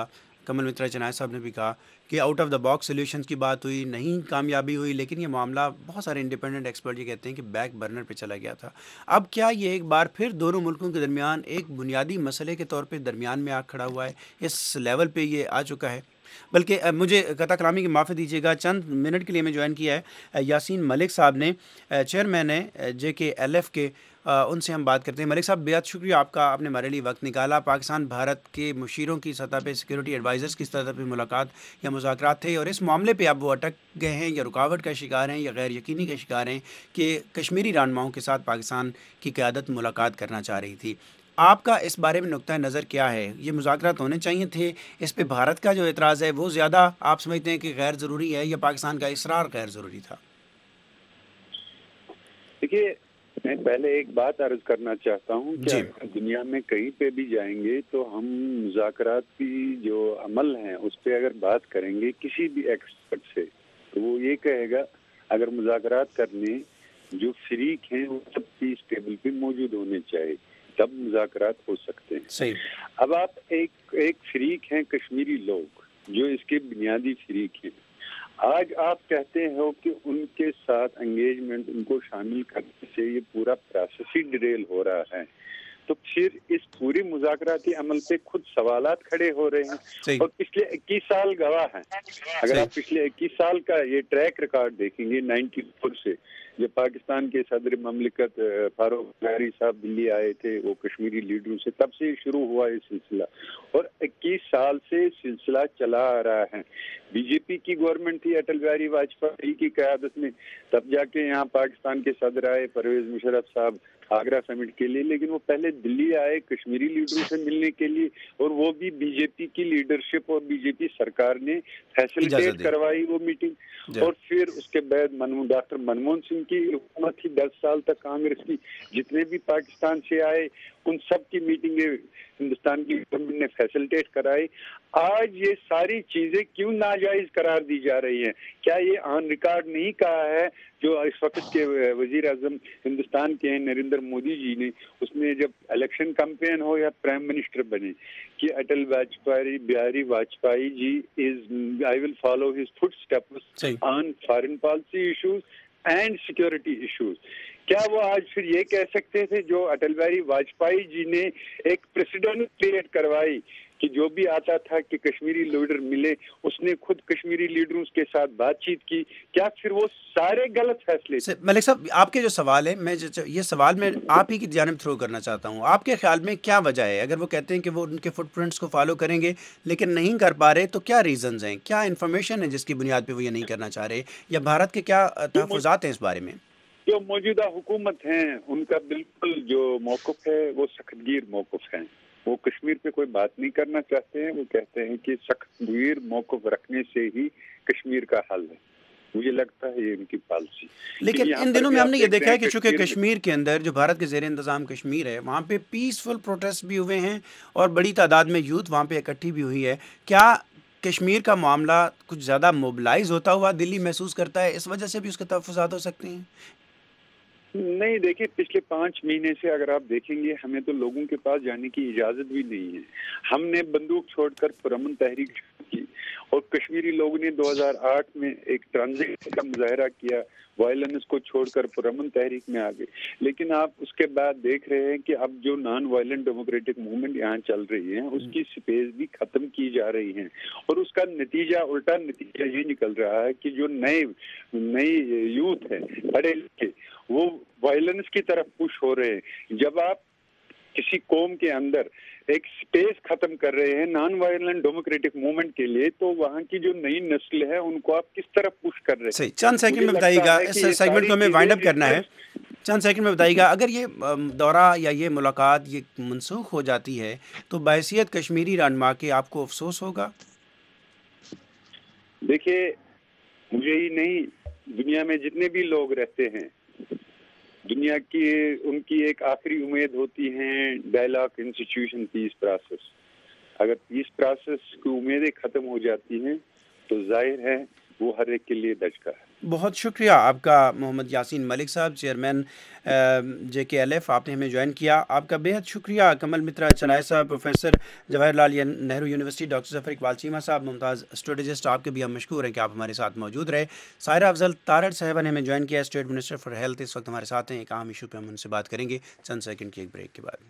کمل مترا چنائے صاحب نے بھی کہا کہ out of the box solutions کی بات ہوئی, نہیں کامیابی ہوئی, لیکن یہ معاملہ بہت سارے انڈیپینڈنٹ ایکسپرٹ یہ کہتے ہیں کہ بیک برنر پہ چلا گیا تھا. اب کیا یہ ایک بار پھر دونوں ملکوں کے درمیان ایک بنیادی مسئلے کے طور پہ درمیان میں آ کھڑا ہوا ہے, اس لیول پہ یہ آ چکا ہے؟ بلکہ مجھے قطع کلامی کی معافی دیجیے گا, چند منٹ کے لیے میں جوائن کیا ہے یاسین ملک صاحب نے, چیئرمین ہے جے کے ایل ایف کے, ان سے ہم بات کرتے ہیں. ملک صاحب بہت شکریہ آپ کا, آپ نے ہمارے لیے وقت نکالا. پاکستان بھارت کے مشیروں کی سطح پہ, سیکورٹی ایڈوائزرز کی سطح پہ ملاقات یا مذاکرات تھے, اور اس معاملے پہ اب وہ اٹک گئے ہیں یا رکاوٹ کا شکار ہیں یا غیر یقینی کا شکار ہیں کہ کشمیری رہنماؤں کے ساتھ پاکستان کی قیادت ملاقات کرنا چاہ رہی تھی. آپ کا اس بارے میں نقطہ نظر کیا ہے؟ یہ مذاکرات ہونے چاہیے تھے, اس پہ بھارت کا جو اعتراض ہے وہ زیادہ آپ سمجھتے ہیں کہ غیر ضروری ہے, یا پاکستان کا اصرار غیر ضروری تھا؟ دیکھیے, میں پہلے ایک بات عرض کرنا چاہتا ہوں کہ جی. دنیا میں کہیں پہ بھی جائیں گے تو ہم مذاکرات کی جو عمل ہیں اس پہ اگر بات کریں گے کسی بھی ایکسپرٹ سے, تو وہ یہ کہے گا اگر مذاکرات کرنے جو فریق ہیں وہ سب پیس ٹیبل پہ موجود ہونے چاہیے, تب مذاکرات ہو سکتے ہیں. صحیح. اب آپ ایک ایک فریق ہیں کشمیری لوگ جو اس کے بنیادی فریق ہیں, آج آپ کہتے ہو کہ ان کے ساتھ انگیجمنٹ, ان کو شامل کرنے سے یہ پورا پروسیس ہی ڈیریل ہو رہا ہے, تو پھر اس پوری مذاکراتی عمل پہ خود سوالات کھڑے ہو رہے ہیں. صحیح. اور پچھلے اکیس سال گواہ ہیں. اگر صحیح. آپ پچھلے اکیس سال کا یہ ٹریک ریکارڈ دیکھیں گے نائنٹی فور سے, جب پاکستان کے صدر مملکت فاروق زہری صاحب دلی آئے تھے, وہ کشمیری لیڈروں سے, تب سے شروع ہوا یہ سلسلہ, اور اکیس سال سے سلسلہ چلا آ رہا ہے. بی جے پی کی گورنمنٹ تھی اٹل بہاری واجپئی کی قیادت میں, تب جا کے یہاں پاکستان کے صدر آئے پرویز مشرف صاحب آگرہ سمٹ کے لیے, لیکن وہ پہلے دلی آئے کشمیری لیڈروں سے ملنے کے لیے, اور وہ بھی بی جے پی کی لیڈرشپ اور بی جے پی سرکار نے فیسلٹیٹ کروائی وہ میٹنگ. اور پھر اس کے بعد ڈاکٹر منموہن سنگھ کی حکومت تھی دس سال تک کانگریس کی, جتنے بھی پاکستان سے آئے ان سب کی میٹنگیں ہندوستان کی گورنمنٹ نے فیسلٹیٹ کرائی. آج یہ ساری چیزیں کیوں ناجائز قرار دی جا رہی ہیں؟ کیا یہ آن ریکارڈ نہیں کہا ہے جو اس وقت کے وزیر اعظم ہندوستان کے ہیں نریندر مودی جی نے, اس میں جب الیکشن کمپین ہو یا پرائم منسٹر بنے, کہ Atal Vajpayee Bihari Vajpayee ji is I will follow his footsteps on foreign policy issues and security issues. کیا وہ آج پھر یہ کہہ سکتے تھے جو اٹل بہاری واجپئی جی نے ایک پریسیڈنٹ کریٹ کروائی کہ جو بھی آتا تھا کہ کشمیری لیڈر ملے, اس نے خود کشمیری لیڈروں کے ساتھ بات چیت کی, کیا پھر وہ سارے غلط فیصلے تھے؟ ملک صاحب, آپ کے جو سوال ہے, میں یہ سوال میں آپ ہی کی جانب تھرو کرنا چاہتا ہوں. آپ کے خیال میں کیا وجہ ہے؟ اگر وہ کہتے ہیں کہ وہ ان کے فٹ پرنٹس کو فالو کریں گے لیکن نہیں کر پا رہے, تو کیا ریزنز ہیں, کیا انفارمیشن ہے جس کی بنیاد پہ وہ یہ نہیں کرنا چاہ رہے, یا بھارت کے کیا تحفظات ہیں اس بارے میں؟ جو موجودہ حکومت ہیں ان کا بالکل جو موقف ہے وہ سخت گیر موقف ہے. وہ کشمیر پہ کوئی بات نہیں کرنا چاہتے ہیں. وہ کہتے ہیں کہ سخت گیر موقف رکھنے سے ہی کشمیر کا حل ہے. مجھے لگتا ہے یہ ان کی پالیسی. لیکن ان دنوں میں ہم نے یہ دیکھا ہے کہ چونکہ کشمیر کے اندر جو بھارت کے زیر انتظام کشمیر ہے, وہاں پہ پیسفل پروٹیسٹ بھی ہوئے ہیں اور بڑی تعداد میں یوتھ وہاں پہ اکٹھی بھی ہوئی ہے. کیا کشمیر کا معاملہ کچھ زیادہ موبلائز ہوتا ہوا دلی محسوس کرتا ہے, اس وجہ سے بھی اس کے تحفظات ہو سکتے ہیں؟ نہیں, دیکھیں پچھلے پانچ مہینے سے اگر آپ دیکھیں گے ہمیں تو لوگوں کے پاس جانے کی اجازت بھی نہیں ہے. ہم نے بندوق چھوڑ کر پرامن تحریک شروع کی, اور کشمیری لوگوں نے دو ہزار آٹھ میں ایک ٹرانزٹ کا مظاہرہ کیا, وائلنس کو چھوڑ کر پرامن تحریک میں آ گئے. لیکن آپ اس کے بعد دیکھ رہے ہیں کہ اب جو نان وائلنٹ ڈیموکریٹک موومنٹ یہاں چل رہی ہے اس کی سپیس بھی ختم کی جا رہی ہیں, اور اس کا نتیجہ الٹا نتیجہ یہ نکل رہا ہے کہ جو نئے نئی یوتھ ہے پڑھے لکھے وہ وائلنس کی طرف پش ہو رہے ہیں. جب آپ کسی قوم کے اندر ایک سپیس ختم کر رہے ہیں نان وائلنٹ ڈیموکریٹک موومنٹ کے لیے, تو وہاں کی جو نئی نسل ہے ان کو آپ کس طرف پش کر رہے ہیں؟ صحیح. چند سیکنڈ میں بتائیے گا, اس سیگمنٹ کو ہمیں وائنڈ اپ کرنا ہے, چند سیکنڈ میں بتائیے گا, اگر یہ دورہ یا یہ ملاقات یہ منسوخ ہو جاتی ہے تو بحیثیت کشمیری رہنما کے آپ کو افسوس ہوگا؟ دیکھیے, مجھے ہی نہیں, دنیا میں جتنے بھی لوگ رہتے ہیں, دنیا کی ان کی ایک آخری امید ہوتی ہے ڈائلاگ انسٹیٹیوشن پیس پروسیس. اگر پیس پروسیس کی امیدیں ختم ہو جاتی ہیں تو ظاہر ہے وہ ہر ایک کے لیے دج کا ہے. بہت شکریہ آپ کا محمد یاسین ملک صاحب، چیئرمین جے کے ایل ایف، آپ نے ہمیں جوائن کیا. آپ کا بہت شکریہ کمل مترا چنائے صاحب، professor Jawahar Lal Nehru university, doctor Zafar Iqbal Cheema صاحب، ممتاز اسٹریٹجسٹ، آپ کے بھی ہم مشکور ہیں کہ آپ ہمارے ساتھ موجود رہے. سائرہ افضل تارڑ صاحبہ نے ہمیں جوائن کیا، اسٹیٹ منسٹر فار ہیلتھ، اس وقت ہمارے ساتھ ہیں. ایک اہم ایشو پہ ہم ان سے بات کریں گے چند سیکنڈ کی ایک بریک کے بعد.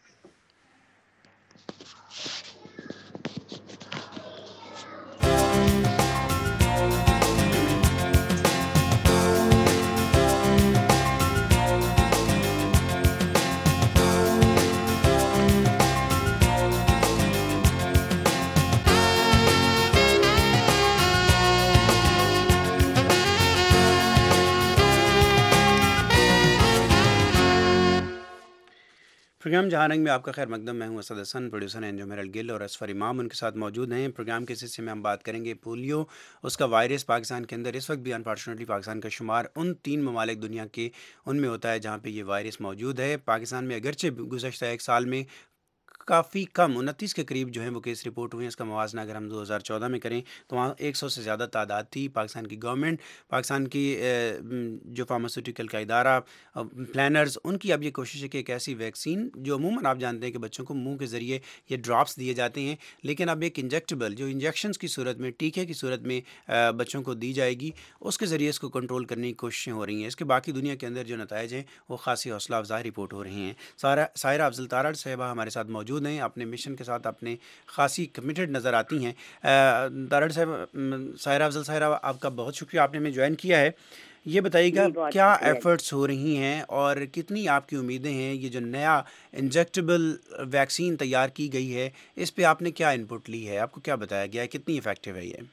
پروگرام جہاں رنگ میں آپ کا خیر مقدم. میں ہوں اسد حسن، پروڈیوسر ہیں انجم ہیرل گل اور اسفر امام ان کے ساتھ موجود ہیں. پروگرام کے حصے میں ہم بات کریں گے پولیو، اس کا وائرس پاکستان کے اندر اس وقت بھی انفارچونیٹلی پاکستان کا شمار ان تین ممالک دنیا کے ان میں ہوتا ہے جہاں پہ یہ وائرس موجود ہے. پاکستان میں اگرچہ گزشتہ ایک سال میں کافی کم انتیس کے قریب جو ہیں وہ کیس رپورٹ ہوئے ہیں. اس کا موازنہ اگر ہم دو ہزار چودہ میں کریں تو وہاں ایک سو سے زیادہ تعداد تھی. پاکستان کی گورنمنٹ، پاکستان کی جو فارماسیوٹیکل کا ادارہ، پلانرز، ان کی اب یہ کوشش ہے کہ ایک ایسی ویکسین جو عموماً آپ جانتے ہیں کہ بچوں کو منہ کے ذریعے یہ ڈراپس دیے جاتے ہیں، لیکن اب ایک انجیکٹیبل جو انجیکشنز کی صورت میں، ٹیکے کی صورت میں بچوں کو دی جائے گی، اس کے ذریعے اس کو کنٹرول کرنے کی کوششیں ہو رہی ہیں. اس کے باقی دنیا کے اندر جو نتائج ہیں وہ خاصی حوصلہ افزا رپورٹ ہو رہے ہیں. سارہ سائرہ افضل تارڑ صاحبہ ہمارے ساتھ موجود ہیں، اپنے مشن کے ساتھ اپنے خاصی کمیٹڈ نظر آتی ہیں. تارڑ صاحب، سائرہ افضل صاحبہ، آپ کا بہت شکریہ، آپ نے ہمیں جوائن کیا ہے. یہ بتائیے گا کیا ایفرٹس ہو رہی ہیں اور کتنی آپ کی امیدیں ہیں؟ یہ جو نیا انجیکٹیبل ویکسین تیار کی گئی ہے، اس پہ آپ نے کیا ان پٹ لی ہے؟ آپ کو کیا بتایا گیا ہے؟ کتنی افیکٹو ہے یہ؟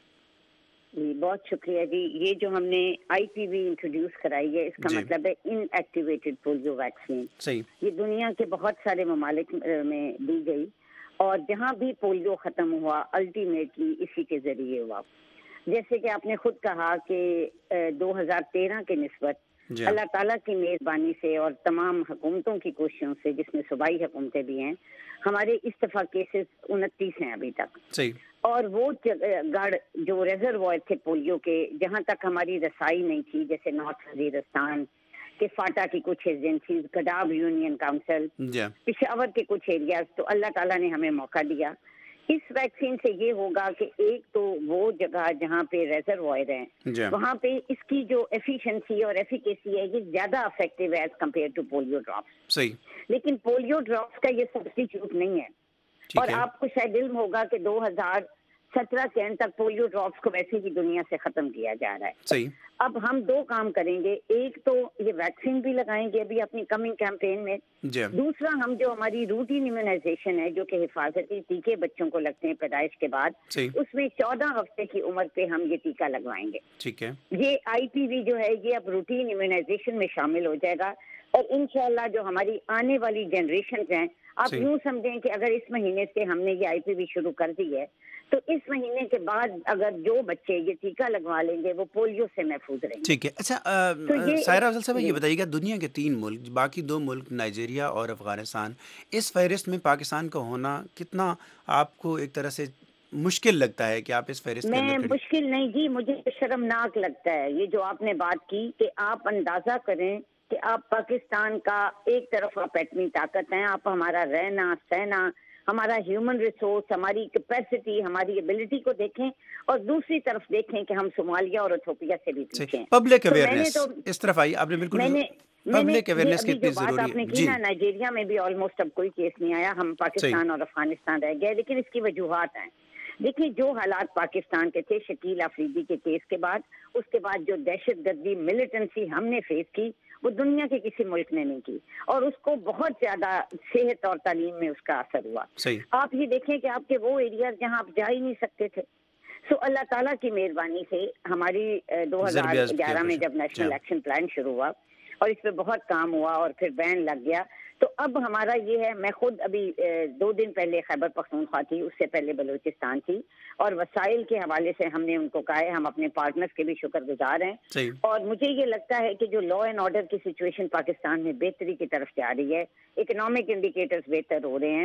جی بہت شکریہ جی. یہ جو ہم نے آئی پی وی انٹروڈیوس کرائی ہے، اس کا مطلب ہے ان ایکٹیویٹڈ پولیو ویکسین. صحیح. یہ دنیا کے بہت سارے ممالک میں دی گئی اور جہاں بھی پولیو ختم ہوا الٹیمیٹلی اسی کے ذریعے ہوا. جیسے کہ آپ نے خود کہا کہ دو ہزار تیرہ کے نسبت جی. اللہ تعالیٰ کی مہربانی سے اور تمام حکومتوں کی کوششوں سے، جس میں صوبائی حکومتیں بھی ہیں، ہمارے اس دفعہ کیسز انتیس ہیں ابھی تک. صحیح. اور وہ گڑھ جو ریزروائر تھے پولیو کے، جہاں تک ہماری رسائی نہیں تھی، جیسے نارتھ وزیرستان کے فاٹا کی کچھ ایجنسیز، گڈاب یونین کاؤنسل، پشاور کے کچھ ایریاز، تو اللہ تعالیٰ نے ہمیں موقع دیا. اس ویکسین سے یہ ہوگا کہ ایک تو وہ جگہ جہاں پہ ریزروائر ہیں وہاں پہ اس کی جو ایفیشنسی اور ایفیکیسی ہے یہ زیادہ افیکٹو ہے as compare to polio drops. صحیح. لیکن پولیو ڈراپس کا یہ سبسٹیچیوٹ نہیں ہے. اور آپ کو شاید علم ہوگا کہ دو ہزار سترہ کے اینڈ تک پولیو ڈراپس کو ویسے ہی دنیا سے ختم کیا جا رہا ہے. صحیح. اب ہم دو کام کریں گے، ایک تو یہ ویکسین بھی لگائیں گے ابھی اپنی کمنگ کیمپین میں. دوسرا ہم جو ہماری روٹین امیونائزیشن ہے جو کہ حفاظتی ٹیکے بچوں کو لگتے ہیں پیدائش کے بعد، اس میں چودہ ہفتے کی عمر پہ ہم یہ ٹیکہ لگوائیں گے. ٹھیک ہے. یہ آئی پی وی جو ہے یہ اب روٹین امیونائزیشن میں شامل ہو جائے گا. اور انشاءاللہ جو ہماری آنے والی جنریشنز ہیں، آپ یوں سمجھیں کہ اگر اس مہینے سے ہم نے یہ آئی پی وی شروع کر دی ہے تو اس مہینے کے بعد اگر جو بچے یہ ٹیکہ لگوا لیں گے وہ پولیو سے محفوظ رہیں گے. ٹھیک ہے. اچھا سائرہ افضل صاحب، یہ بتائیے گا دنیا کے تین ملک، باقی دو ملک نائجیریا اور افغانستان، اس فہرست میں پاکستان کا ہونا کتنا آپ کو ایک طرح سے مشکل لگتا ہے کہ آپ اس فہرست کے اندر؟ میں مشکل نہیں جی، مجھے شرمناک لگتا ہے یہ جو آپ نے بات کی کہ آپ اندازہ کریں کہ آپ پاکستان کا ایک طرف آپ ایٹمی طاقت ہیں، آپ ہمارا رہنا سہنا، ہمارا ہیومن ریسورس، ہماری کیپیسٹی، ہماری ایبلٹی کو دیکھیں، اور دوسری طرف دیکھیں کہ ہم صومالیہ اور ایتھوپیا سے بھی پیچھے ہیں. پبلک اویئرنیس اس طرف آئی آپ نے بالکل پبلک اویئرنیس کی بات آپ نے کی نا، نائجیریا میں بھی آلموسٹ اب کوئی کیس نہیں آیا، ہم پاکستان اور افغانستان رہ گئے. لیکن اس کی وجوہات ہیں. دیکھیں جو حالات پاکستان کے تھے شکیل آفریدی کے کیس کے بعد، اس کے بعد جو دہشت گردی ملیٹنسی ہم نے فیس کی وہ دنیا کے کسی ملک نے نہیں کی، اور اس کو بہت زیادہ صحت اور تعلیم میں اس کا اثر ہوا. آپ یہ دیکھیں کہ آپ کے وہ ایریاز جہاں آپ جا ہی نہیں سکتے تھے. سو اللہ تعالیٰ کی مہربانی سے ہماری دو ہزار گیارہ میں جب نیشنل ایکشن پلان شروع ہوا اور اس پہ بہت کام ہوا اور پھر بین لگ گیا، تو اب ہمارا یہ ہے، میں خود ابھی دو دن پہلے خیبر پختونخوا تھی، اس سے پہلے بلوچستان تھی، اور وسائل کے حوالے سے ہم نے ان کو کہا ہے، ہم اپنے پارٹنرز کے بھی شکر گزار ہیں. اور مجھے یہ لگتا ہے کہ جو لا اینڈ آرڈر کی سچویشن پاکستان میں بہتری کی طرف جا رہی ہے، اکنامک انڈیکیٹرز بہتر ہو رہے ہیں،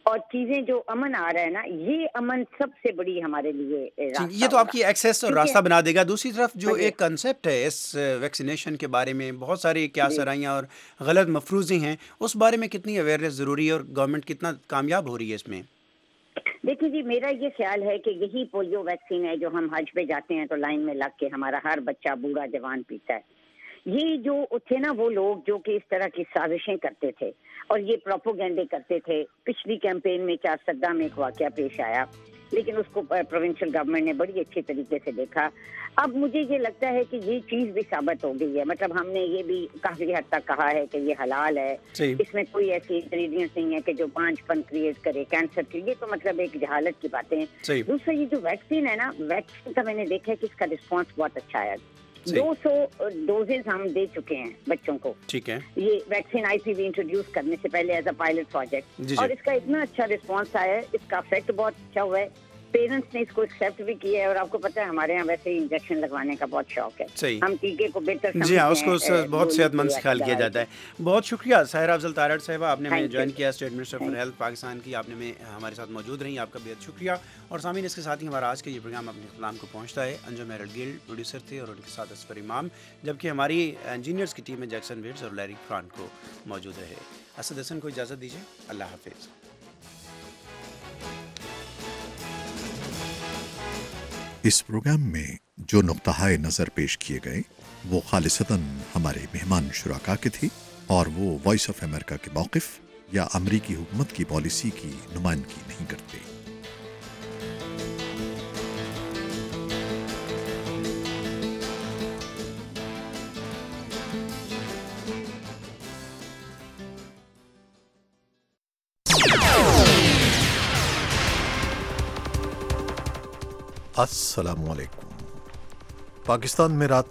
اور چیزیں جو امن آ رہا ہے نا، یہ امن سب سے بڑی ہمارے لیے یہ تو آپ کی ایکسیس اور راستہ بنا دے گا. دوسری طرف جو ایک کنسیپٹ ہے اس ویکسینیشن کے بارے میں بہت ساری کیا سرائیاں اور غلط مفروضی ہیں، اس بارے میں کتنی اویئرنیس ضروری ہے اور گورنمنٹ کتنا کامیاب ہو رہی ہے اس میں؟ دیکھیے جی، میرا یہ خیال ہے کہ یہی پولیو ویکسین ہے جو ہم حج پہ جاتے ہیں تو لائن میں لگ کے ہمارا ہر بچہ بوڑھا جوان پیتا ہے. یہ جو تھے نا وہ لوگ جو کہ اس طرح کی سازشیں کرتے تھے اور یہ پروپوگینڈے کرتے تھے. پچھلی کیمپین میں چار سدہ میں ایک واقعہ پیش آیا، لیکن اس کو پروونشل گورنمنٹ نے بڑی اچھی طریقے سے دیکھا. اب مجھے یہ لگتا ہے کہ یہ چیز بھی ثابت ہو گئی ہے، مطلب ہم نے یہ بھی کافی حد تک کہا ہے کہ یہ حلال ہے، اس میں کوئی ایسی انگریڈینٹس نہیں ہے کہ جو پانچ پن کریٹ کرے کینسر کی. یہ تو مطلب ایک جہالت کی باتیں ہیں. دوسرا یہ جو ویکسین ہے نا، ویکسین کا میں نے دیکھا ہے کہ اس کا رسپانس بہت اچھا ہے. دو سو ڈوزز ہم دے چکے ہیں بچوں کو. ٹھیک ہے. یہ vaccine I P we introduce کرنے سے پہلے ایز اے پائلٹ پروجیکٹ، اور اس کا اتنا اچھا رسپانس آیا ہے، اس کا افیکٹ بہت اچھا ہوا ہے. پیرنٹس نے اس کو ایکسیپٹ بھی کیا ہے، اور آپ کو پتہ ہے ہمارے یہاں ویسے ہی انجیکشن لگوانے کا بہت شوق ہے. ہم ٹیکے کو بہتر جی ہاں، اس کو بہت صحت مند خیال کیا جاتا ہے. بہت شکریہ ساحرہ افضل تارڑ صاحبہ، آپ نے ہمیں جوائن کیا، state minister for health Pakistan کی. آپ نے میں ہمارے ساتھ موجود رہی، آپ کا بہت شکریہ. اور سامعین، اس کے ساتھ ہی ہمارا آج کا یہ پروگرام اپنے اختتام کو پہنچتا ہے. انجم میرل گیل پروڈیوسر تھے اور ان کے ساتھ اسفر امام، جبکہ ہماری انجینئرس کی ٹیم میں جیکسن ویڈز اور لیری فرانٹ کو موجود رہے. اسد حسن کو اجازت دیجیے، اللہ حافظ. اس پروگرام میں جو نقطہ نظر پیش کیے گئے وہ خالصتاً ہمارے مہمان شرکا کے تھے، اور وہ وائس آف امریکہ کے موقف یا امریکی حکومت کی پالیسی کی نمائندگی نہیں کرتے. السلام علیکم. پاکستان میں رات